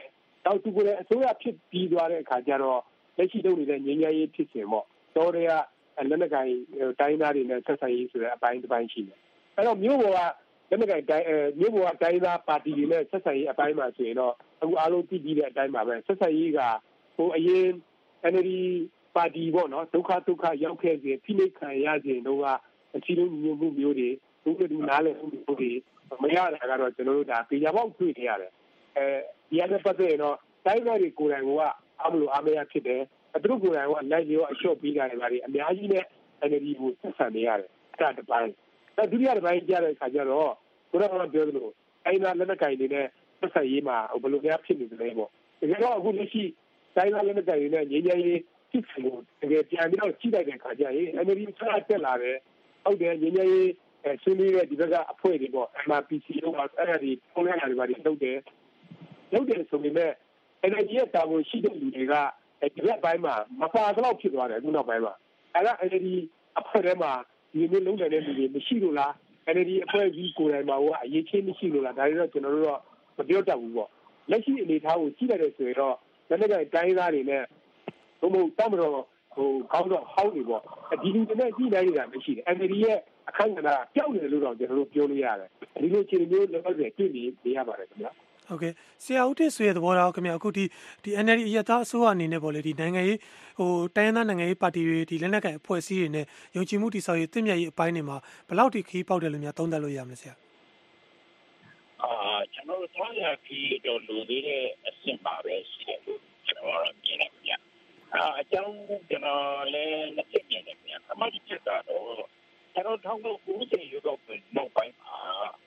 M: နောက်သူကလည်းအစိုးရဖြစ်ပြီးသွားတဲ့အခါကျတော့လက်ရှိလုပ်နေတဲ့ငြိမ်းချမ်းရေးဖြစ်စဉ်ပေါ့တော်တွေကလက်နက်ကိုင်တိုင်းသားတွေနဲ့ဆက်ဆံရေးဆိုတဲ့အပိုင်းတစ်ပိုင်းရှိတယ်အဲ့တော့မြို့ပေါ်ကလက်နက်ကိုင်တိုင်းမြို့ပေါ်ကတိုင်းသားပါတီတွေနဲ့ဆက်ဆံရေးအပိုင်းမှာဆိုရင်တော့အခုအားလုံးသိပြီးတဲ့အတိုင်းပါပဲဆက်ဆံရေးကဟိုအရင် N L D ပါတီပေါ့နော်ဒုက္ခဒုက္ခရောက်ခဲ့စဉ်ဖိနှိပ်ခံရစဉ်တော့ကအချီးလုံးညှိမှုမျိုးတွေဘုရားတူနားလည်မှုမျိုးတွေမရတာကတော့ကျွန်တော်တို့ဒါပေကြပေါက်တွေ့နေရတယ်အဲဒီအရပတ်သက်ရင်တော့တိုင်းသားတွေကိုယ်တိုင်ကအမလို့အမေရဖြစ်တယ်သူတို့ကိုယ်တိုင်ကလိုက်ရောအလျှော့ပေးကြတယ်ဗါတွေအများကြီးနဲ့ N L D ကိုဆက်ဆံနေရတယ်အဲ့ဒါတစ်ပိုင်းအဲဒုတိယတစ်ပိုင်းကြားတဲ့အခါကျတော့ကိုယ်တော်ကပြောသလိုတိုင်းသားလက်နက်ကိုင်တွေနဲ့ဆက်ဆံရေးမှာဘယ်လိုများဖြစ်နေသလဲပေါ့တကယ်တော့အခုလက်ရှိတိုင်းသားလက်နက်ကိုင်တွေနဲ့ငြိမ်းချမ်းရေးဖြစ်ဖို့တကယ်ပြန်ပြီးတော့ကြီးလိုက်တဲ့အခါကျရင် N L D ဆက်တက်လာတယ်ဟုတ်တယ်ငြိမ်းချမ်းရေးဆွေးနွေးတဲ့ဒီဘက်ကအဖွဲ့တွေပေါ့ M R P C တို့အဲ့ဒါတွေပုံရတာတွေပါတွေလုပ်တယ်လုပ်တယ်ဆိုပေမဲ့ N L D ရဲ့တာဝန်ရှိတဲ့လူတွေကဒီဘက်ပိုင်းမှာမပါတော့ဖြစ်သွားတယ်အခုနောက်ပိုင်းမှာအဲ့ဒါ N L D အဖွဲ့ထဲမှာဒီလိုလုံးနေတဲ့လူတွေမရှိလို့လား N L D အဖွဲ့ကြီးကိုယ်တိုင်မှာကအရေးချင်းမရှိလို့လားဒါတွေတော့ကျွန်တော်တို့တော့မပြောတတ်ဘူးပေါ့လက်ရှိအနေအထားကိုကြည့်လိုက်တဲ့ဆိုရင်တော့လက်နက်ကတိုင်းသားတွေနဲ့ဘုံဘုံတမ်းတော်ဟိုကောင်းတော့ဟောင်းနေပေါ့ဒီလူတွေနဲ့ကြည့်နိုင်နေတာမရှိတယ် N L D ရဲ့အခန်းကဏ္ဍပျောက်နေတယ်လို့တော့ကျွန်တော်တို့ပြောလို့ရတယ်ဒီလိုအခြေအနေမျိုးလည်းတော့တွေ့နေနေရပါတယ်ခင်ဗျာ
L: ဟုတ်ကဲ့ဆရာဦးတင်ဆွေရဲ့သဘောထားခင်ဗျာအခုဒီဒီ N L D အရသားအစိုးရအနေနဲ့ပေါ့လေဒီနိုင်ငံရေးဟိုတိုင်းသားနိုင်ငံရေးပါတီတွေဒီလက်နက်ကိုင်အဖွဲ့အစည်းတွေနဲ့ယုံကြည်မှုတည်ဆောက်ရေးတင့်မြတ်ရေးအပိုင်းတွေမှာဘယ်လောက်ထိခီးပေါက်တယ်လို့များသုံးသပ်လို့ရမလဲဆရာ
N: အာကျွန်တော်တို့သွားရခီးတော့လူတွေရဲ့အဆင့်ပါပဲရှိတယ်လို့ကျွန်တော်တို့မြင်နေကြအာအကြောင်းကျွန်တော်လည်းလက်ပြနေတယ်ခင်ဗျာအမှန်တကယ်တော့ကျွန်တော်ထောက်လို့ကိုယ်စီရုပ်တော့နောက်ပိုင်းမှာ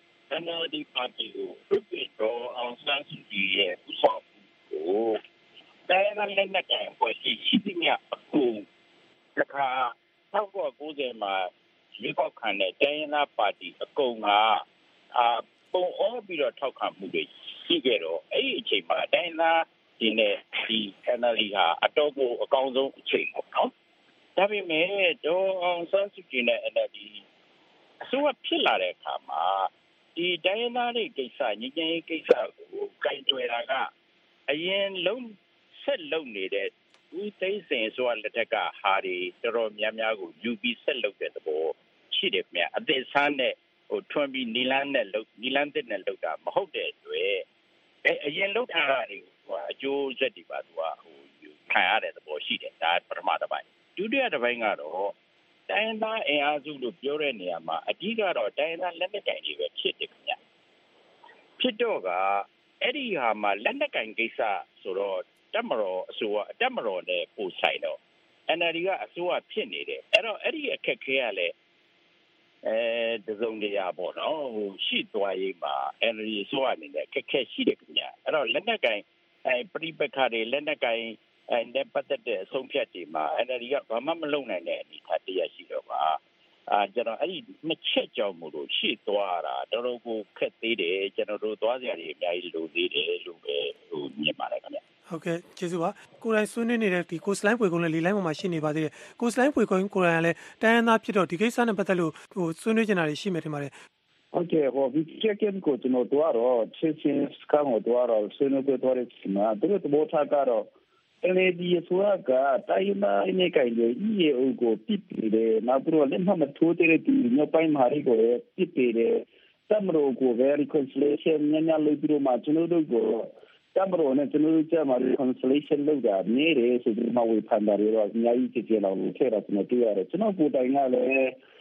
N: N L D ပါတီကိုပြည်တော်အောင်ဆန်းစုကြည်ရဲ့ဥဆောင်ကိုတိုင်းနယ်နဲ့ကပေါ်ရှိရှိမြအခုတခါ၁၉၉၀မှာရွေးကောက်ခံတဲ့တိုင်းရင်းပါတီအကုန်ကအာပုံအောပြီးတော့ထောက်ခံမှုတွေရှိခဲ့တော့အဲ့ဒီအချိန်မှာတိုင်းသားဒီနဲ့ဒီ N L D ဟာအတော့ကိုအကောင်းဆုံးအချိန်ပေါ့နော်ဒါပေမဲ့တော့အောင်ဆန်းစုကြည်နဲ့ N L D အစိုးရဖြစ်လာတဲ့အခါမှာဒီတိုင်းရင်းသားတွေကိစ္စငြိမ်းချမ်းရေးကိစ္စကိုကြိုင်တွယ်တာကအရင်လုံးဆက်လုပ်နေတဲ့ဦးသိန်းစိန်ဆိုတဲ့လက်ထက်ကဟာတွေတော်တော်များများကိုယူပြီးဆက်လုပ်တဲ့သဘောရှိတယ်ခင်ဗျအသက်ဆန်းနဲ့ဟိုထွန်းပြီးနီလန်းနဲ့လုပ်နီလန်းတဲ့နဲ့လုပ်တာမဟုတ်တဲ့အတွက်အဲအရင်လုပ်ထားတာတွေဟိုအကျိုးဆက်တွေပါသူကဟိုခံရတဲ့သဘောရှိတယ်ဒါပထမတစ်ပိုင်းဒုတိယတစ်ပိုင်းကတော့တိုင်းသားအင်အားစုလို့ပြောတဲ့နေရာမှာအဓိကတော့တိုင်းသားလက်နက်ကိုင်တွေပဲဖြစ်တယ်ခင်ဗျဖြစ်တော့ကအဲ့ဒီဟာမှာလက်နက်ကိုင်ကိစ္စဆိုတော့တက်မတော်အစိုးရတက်မတော်နဲ့ပို့ဆိုင်တော့ N L D ကအစိုးရဖြစ်နေတယ်အဲ့တော့အဲ့ဒီအခက်ခဲရလဲအဲတစုံတရာပေါ့နော်ဟိုရှိသွားရေးမှာ N L D အစိုးရအနေနဲ့အခက်ခဲရှိတယ်ခင်ဗျအဲ့တော့လက်နက်ကိုင်အဲပြိပခါတွေလက်နက်ကိုင်အဲနဲ့ပတ်သက်တဲ့အဆုံးဖြတ်တွေမှာ N L D ကဘာမှမလုပ်နိုင်တဲ့အနေအထားတရားရှိတော့ပါအာကျွန်တော်အဲ့ဒီနှစ်ချက်ကြောင့်မို့လို့ရှေ့သွားတာတော်တော်ကိုခက်သေးတယ်ကျွန်တော်တို့သွားစရာတွေအများကြီးလိုသေးတယ်လို့ပဲဟိုမြင်ပါတယ်ခင်ဗျ
L: ဟုတ်ကဲ့ကျေးဇူးပါကိုယ်တိုင်ဆွေးနွေးနေတဲ့ဒီကိုစလိုင်းပွေကုန်းလည်းလီလိုင်းပေါ်မှာရှိနေပါသေးတယ်ကိုစလိုင်းပွေကုန်းကိုယ်တိုင်ကလည်းတိုင်းရင်းသားဖြစ်တော့ဒီကိစ္စနဲ့ပတ်သက်လို့ဟိုဆွေးနွေးကြတာတွေရှိမယ်ထင်ပါတယ်
O: ဟုတ်ကဲ့ဟိုဒီချက်ကင်ကိုကျွန်တော်တို့တော့ချင်းချင်းစကားကိုတော့ဆွေးနွေးကြတော့ဒီမှာသူတို့ဘောထားကတော့N L D ဆိုတာကတိုင်းသားအနေနဲ့ကြည့်ရအုပ်ကိုပြစ်ပြီးတယ်နောက်ပြီးတော့လက်မှတ်မထိုးတဲ့ဒီညပိုင်းမှာရီကိုပြစ်ပြီးတယ်တမရိုကို reconciliation ညညလေးပြီးတော့မှကျွန်တော်တို့ကိုတမရိုနဲ့ကျွန်တော်တို့ကြမှာ reconciliation လုပ်တာနေတယ်ဆိုပြီးမှဝေဖန်တာတွေတော့အများကြီးကြည့်ကြလောက်လို့ထဲတာကျွန်တော်တွေ့ရတယ်ကျွန်တော်ကိုယ်တိုင်ကလည်း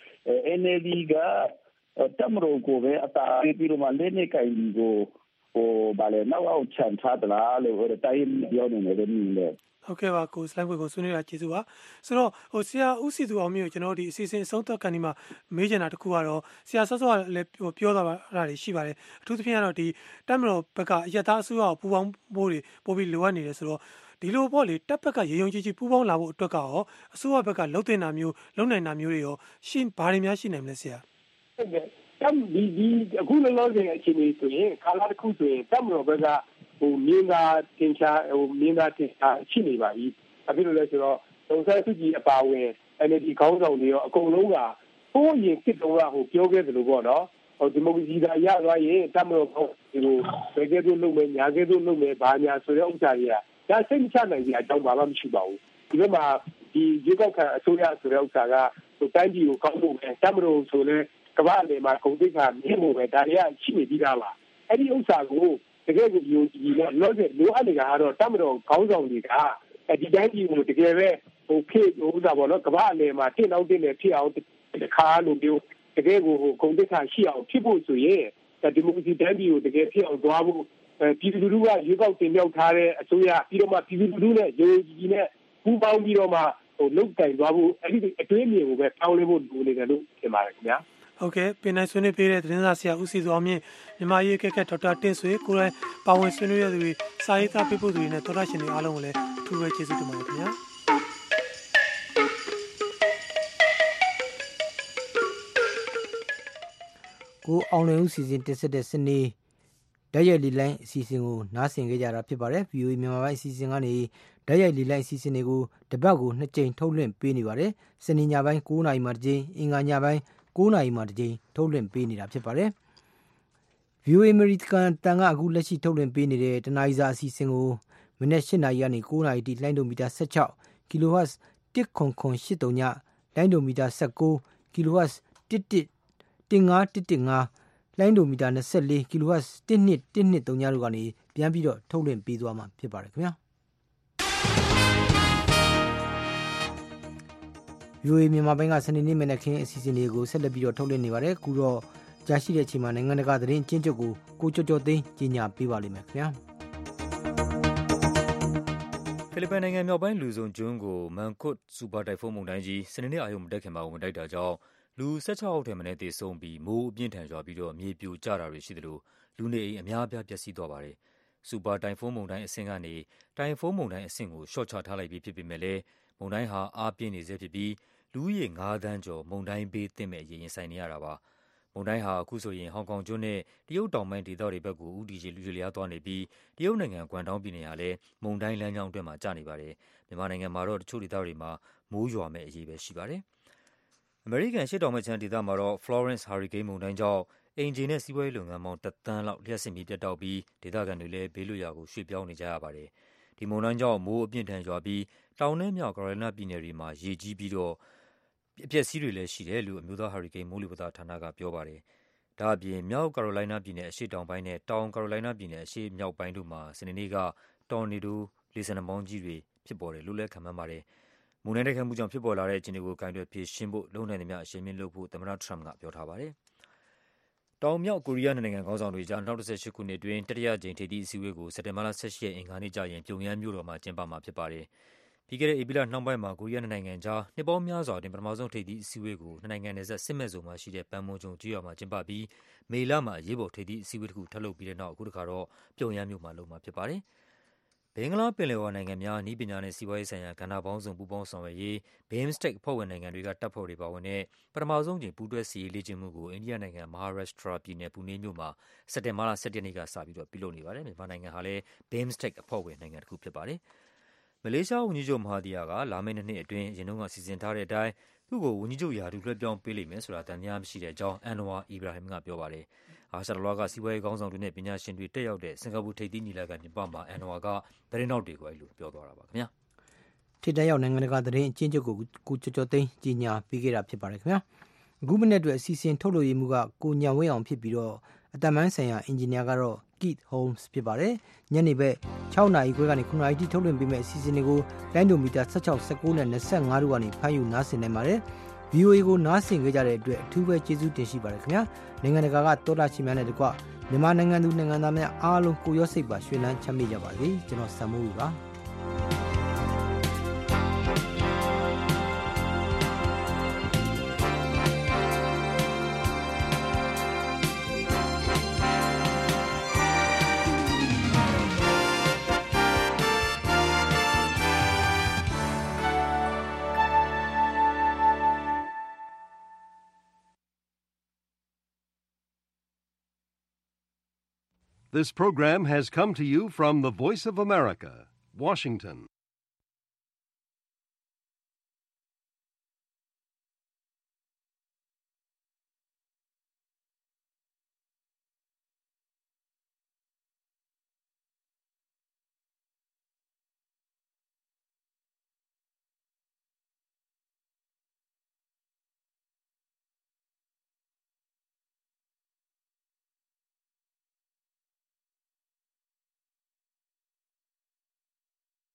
O: N L D ကတမရိုကိုပဲအတားပြီးတော့မှလက်နဲ့ကြိုင်ကိုဟိုဗာလေနောက်အောင်ချန်ထားတယ်လားလို့ဟိုတိုင်းပြောနေတယ်နည်းလေ
L: ဟုတ်ကဲ့ပါကိုစလိုင်းပွေကိုဆွေးနွေးတာကျေးဇူးပါဆိုတော့ဟိုဆရာဦးစီသူအောင်မျိုးကျွန်တော်တို့ဒီအစီအစဉ်အဆုံးသတ်ကန်ဒီမှာမေးချင်တာတခုကတော့ဆရာဆော့ဆော့လည်းဟိုပြောသွားတာတွေရှိပါတယ်အထူးသဖြင့်ကတော့ဒီတက်မတော်ဘက်ကအရတားအစိုးရကိုပူပေါင်းဖို့တွေပို့ပြီးလိုအပ်နေတယ်ဆိုတော့ဒီလိုပေါ့လေတက်ဘက်ကရေယုံကြည်ကြည်ပူပေါင်းလာဖို့အတွက်ကရောအစိုးရဘက်ကလှုပ်တင်တာမျိုးလှုပ်နိုင်တာမျိုးတွေရောရှင်းဘာတွေများရှိနိုင်မလဲဆရာ
M: ဟုတ်ကဲ့တမ်ဒီဒီအခုလောလောဆယ်အချိန်လေးဆိုရင်ကာလာတစ်ခုဆိုရင်တက်မတော်ဘက်ကဟိုမြင်းသားတင်ချာဟိုမြင်းသားတင်ချာရှိနေပါပြီ။အခုလိုလဲဆိုတော့ဒုံဆိုင်စုကြည်အပါဝင် N L D ခေါင်းဆောင်တွေရောအကုန်လုံးကဟိုးရင်ဖြစ်တော့ဟိုပြောခဲ့သလိုပေါ့နော်။ဟိုဒီမိုကရေစီသာရသွားရင်တက်မတော်ကိုဘယ်ကဲတော့လုပ်မယ်ညာကဲတော့လုပ်မယ်ဘာညာဆိုတဲ့ဥစ္စာတွေကဒါစိတ်မချနိုင်ကြအကြောင်းဘာမှမရှိပါဘူးဒီဘက်မှာဒီရွေးကောက်ခံအစိုးရဆိုတဲ့ဥစ္စာကဟိုတိုင်းပြည်ကိုကောင်းဖို့ပဲတမလို့ဆိုလဲကမ္ဘာလေမှာကုန်သိက္ခာမြင့်ဖို့ပဲဒါတွေကရှိနေပြီးသားပါအဲ့ဒီဥစ္စာကိုတကယ်ကိုယုံကြည်လို့လို့လိုအပ်နေတာကတော့တမလို့ခေါင်းဆောင်တွေကဒီတိုင်းပြည်ကိုတကယ်ပဲဟိုဖြစ်ဥစ္စာပေါ့နော်ကမ္ဘာလေမှာတင့်အောင်တင်နေဖြစ်အောင်တခါလိုမျိုးတကယ်ကိုကုန်သိက္ခာရှိအောင်ဖြစ်ဖို့ဆိုရင်ဒီမိုကရေစီတိုင်းပြည်ကိုတကယ်ဖြစ်အောင်သွားဖို့ပြည်သူလူထုကရွေးကောက်တင်မြှောက်ထားတဲ့အစိုးရပြီးတော့မှပြည်သူလူထုနဲ့ယုံကြည်နဲ့ပူးပေါင်းပြီးတော့မှဟိုလုပ်တိုင်သွားဖို့အဲ့ဒီအတွင်းမြင်ကိုပဲပေါင်းလဲဖို့လိုနေတယ်လို့ထင်ပါတယ်ခင်ဗျာ
L: ဟုတ်ကဲ့ပင်နိုင်ဆွေးနွေးပေးတဲ့သတင်းစာဆရာဦးစီစောအောင်မြင့်မြန်မာရေးကက်ကက်ဒေါက်တာတင်ဆွေကိုယ်တိုင်ပါဝင်ဆွေးနွေးရသူတွေစာရေးသားပေးပို့သူတွေနဲ့သောတာရှင်တွေအားလုံးကိုလည်းအထူးပဲကျေးဇူးတင်ပါတယ်ခင်ဗျာ
B: ကိုအောင်လွင်ဦးစီစဉ်တင်ဆက်တဲ့စနေဓာတ်ရိုက်လီလိုင်းအစီအစဉ်ကိုနားဆင်ကြကြတာဖြစ်ပါတယ် ဗွီအိုအေ မြန်မာပိုင်းအစီအစဉ်ကနေဓာတ်ရိုက်လီလိုင်းအစီအစဉ်တွေကိုတပတ်ကိုနှစ်ကြိမ်ထုတ်လွှင့်ပေးနေပါတယ်စနေညပိုင်း9နာရီမှတစ်ကြိမ်အင်္ဂါညပိုင်း9နာရီမှတစ်ကြိမ်ထုတ်လွှင့်ပေးနေတာဖြစ်ပါတယ် ဗွီအိုအေ American တန်ကအခုလက်ရှိထုတ်လွှင့်ပေးနေတဲ့တနားရီစာအစီအစဉ်ကိုမနေ့၈နာရီကနေ9နာရီထိလိုင်းဒိုမီတာ16 kHz တစ်ခွန်ခွန်၈တုံညလိုင်းဒိုမီတာ19 kHz တစ်တစ်တင်ငါးတစ်တစ်ငါးလိုင်းဒိုမီတာ24 kHz တစ်နှစ်တစ်နှစ်တုံညတို့ကနေပြန်ပြီးတော့ထုတ်လွှင့်ပေးသွားမှာဖြစ်ပါတယ်ခင်ဗျာ ဗီအိုအေ မြန်မာပိုင်းကစနေနေ့မနက်ခင်းအစီအစဉ်လေးကိုဆက်လက်ပြီးတော့ထုတ်လွှင့်နေပါတယ်ခုတော့ကြာရှိတဲ့အချိန်မှာနိုင်ငံတကာသတင်းကျဉ်းချုပ်ကိုကိုကျော်ကျော်သိန်းကြီးညာပေးပါလိမ့်မယ်ခင်ဗျာ
C: ဖိလစ်ပိုင်နိုင်ငံမြောက်ပိုင်းလူဇုံကျွန်းကိုမန်ကွတ်စူပါတိုင်ဖုန်းမုန်တိုင်းကြီးစနေနေ့အာရုံမတက်ခင်မှာဝင်တိုက်တာကြောင့်လူ၁၆ယောက်ထက်မနည်းသေဆုံးပြီးမိုးအပြင်းထန်ရွာပြီးတော့မြေပြိုကျတာတွေရှိသလိုလူနေအိမ်အများအပြားပျက်စီးသွားပါတယ်။စူပါတိုင်ဖုန်းမုန်တိုင်းအဆင့်ကနေတိုင်ဖုန်းမုန်တိုင်းအဆင့်ကိုရှော့ချထားလိုက်ပြီးဖြစ်ပေမဲ့လည်းမုန်တိုင်းဟာအားပြင်းနေဆဲဖြစ်ပြီးလူဦးရေငါးသန်းကျော်မုန်တိုင်းဘေးသင့်မဲ့အရေးရင်ဆိုင်နေရတာပါ။မုန်တိုင်းဟာအခုဆိုရင်ဟောင်ကောင်ကျွန်းနဲ့တရုတ်တောင်ပိုင်းဒေသတွေဘက်ကိုဦးတည်ရွေ့လျားသွားနေပြီးတရုတ်နိုင်ငံကွမ်တောင်းပြည်နယ်ဟာလည်းမုန်တိုင်းလမ်းကြောင်းအတွင်းမှာကျနေပါတယ်။မြန်မာနိုင်ငံမှာတော့တချို့ဒေသတွေမှာမိုးရွာမဲ့အရေးပဲရှိပါတယ်။အမေရိကန်ရှေ့တောင်ဘက်ခြမ်းဒေသမှာတော့ Florence ဟာရီကိန်းမုန်တိုင်းကြောင့်အိမ်ခြေနဲ့စီးပွားရေးလုပ်ငန်းပေါင်းတစ်သန်းလောက်လျှပ်စစ်မီးပြတ်တောက်ပြီးဒေသခံတွေလည်းဘေးလွတ်ရာကိုရွှေ့ပြောင်းနေကြရပါတယ်။ဒီမုန်တိုင်းကြောင့်မိုးအပြင်းထန်ရွာပြီးတောင်နဲ့မြောက်ကယ်ရိုလိုင်းနားပြည်နယ်တွေမှာရေကြီးပြီးတော့အပျက်စီးတွေလည်းရှိတယ်လို့အမျိုးသားဟာရီကိန်းမိုးလေဝသဌာနကပြောပါတယ်။ဒါ့အပြင်မြောက်ကယ်ရိုလိုင်းနားပြည်နယ်အရှေ့တောင်ပိုင်းနဲ့တောင်ကယ်ရိုလိုင်းနားပြည်နယ်အရှေ့မြောက်ပိုင်းတို့မှာစနေနေ့ကတော်နေဒိုလေဆင်နှာမောင်းကြီးတွေဖြစ်ပေါ်တယ်လို့လည်းခန့်မှန်းပါတယ်။မုန်တိုင်းတိုက်ခတ်မှုကြောင့်ဖြစ်ပေါ်လာတဲ့အခြေအနေကိုကိုင်တွယ်ဖြေရှင်းဖို့လုပ်နိုင်သမျှအရှိန်မြှင့်လုပ်ဖို့သမ္မတထရမ့်ကပြောထားပါတယ်။တောင်မြောက်ကိုရီးယားနိုင်ငံခေါင်းဆောင်တွေကြား၂၀၁၈ခုနှစ်အတွင်းတတိယကြိမ်ထိပ်သီးအစည်းအဝေးကိုစက်တင်ဘာလ၁၈ရက်အင်္ဂါနေ့ကျရင်ပြုံယမ်းမြို့တော်မှာကျင်းပမှာဖြစ်ပါတယ်။ပြီးခဲ့တဲ့ဧပြီလနှောင်းပိုင်းမှာကိုရီးယားနိုင်ငံကြားနှစ်ပေါင်းများစွာအတွင်းပထမဆုံးထိပ်သီးအစည်းအဝေးကိုနှစ်နိုင်ငံနယ်စပ်စစ်မဲ့ဇုံမှာရှိတဲ့ပန်မွန်ဂျုံကျေးရွာမှာကျင်းပပြီးမေလမှာအရေးပေါ်ထိပ်သီးအစည်းအဝေးတစ်ခုထပ်လုပ်ပြီးတဲ့နောက်အခုတစ်ခါတော့ပြုံယမ်းမြို့မှာလုပ်မှာဖြစ်ပါတယ်။ဘင်္ဂလားပင်လယ်အော်နိုင်ငံများနည်းပညာနဲ့စီးပွားရေးဆိုင်ရာကဏ္ဍပေါင်းစုံပူးပေါင်းဆောင်ရွက်ရေး ဘီ အမ် စတက် အဖွဲ့ဝင်နိုင်ငံတွေကတပ်ဖွဲ့တွေပါဝင်တဲ့ပထမဆုံးကြိမ်ပူးတွဲစစ်ရေးလေ့ကျင့်မှုကိုအိန္ဒိယနိုင်ငံမဟာရပ်ရှ်ထရာပြည်နယ်ပူနေမြို့မှာစက်တင်ဘာလ၁၁ရက်နေ့ကစပြီးတော့ပြုလုပ်နေပါတယ်။မြန်မာနိုင်ငံဟာလည်း ဘီ အမ် စတက် အဖွဲ့ဝင်နိုင်ငံတစ်ခုဖြစ်ပါတယ်။မလေးရှားဝန်ကြီးချုပ်မဟာသီယာကလာမယ့်နှစ်နှစ်အတွင်းအရင်တုန်းကစီစဉ်ထားတဲ့အတိုင်းသူ့ကိုဝန်ကြီးချုပ်ရာထူးလွှဲပြောင်းပေးလိမ့်မယ်ဆိုတာသံသယမရှိတဲ့အကြောင်းအန်နဝါအီဘရာဟင်ကပြောပါတယ်။အာရှတလွှားကစီးပွားရေးခေါင်းဆောင်တွေနဲ့ပညာရှင်တွေတက်ရောက်တဲ့စင်ကာပူထိပ်သီးညီလာခံပြင်ပမှာအန်နဝါကသတင်းထောက်တွေကိုအဲ့လိုပြောသွားတာပါခင်ဗျာ
B: ။ထိပ်တန်းရောက်နိုင်ငံတကာသတင်းအကျဉ်းချုပ်ကိုကိုကျော်ကျော်သိန်းကြီးညာပေးခဲ့တာဖြစ်ပါတယ်ခင်ဗျာ။အခုမနေ့အတွက်အစီအစဉ်ထုတ်လို့ရမှုကကိုညံဝင်းအောင်ဖြစ်ပြီးတော့အတမန်းဆိုင်ရာအင်ဂျင်နီယာကတော့ Keith Holmes ဖြစ်ပါတယ်။ညနေဘက်၆နာရီခွဲကနေခုနာရီထိထုတ်လွှင့်ပေးမယ့်အစီအစဉ်တွေကိုလိုင်းဒိုမီတာ၁၆ ၁၉နဲ့၂၅တို့ကနေဖမ်းယူနားဆင်နိုင်ပါတယ်။ ဗီအိုအေ ကိုနားဆင်ကြကြတဲ့အတွက်အထူးပဲကျေးဇူးတင်ရှိပါတယ်ခင်ဗျာ။နိုင်ငံတကာကတောတာချီများနဲ့တကွမြန်မာနိုင်ငံသူနိုင်ငံသားများအားလုံးကိုရောစိတ်ပါရွှင်လန်းချမ်းမြေ့ကြပါစေ။ကျွန်တော်ဆမ်မိုးပါ
A: This program has come to you from the Voice of America, Washington.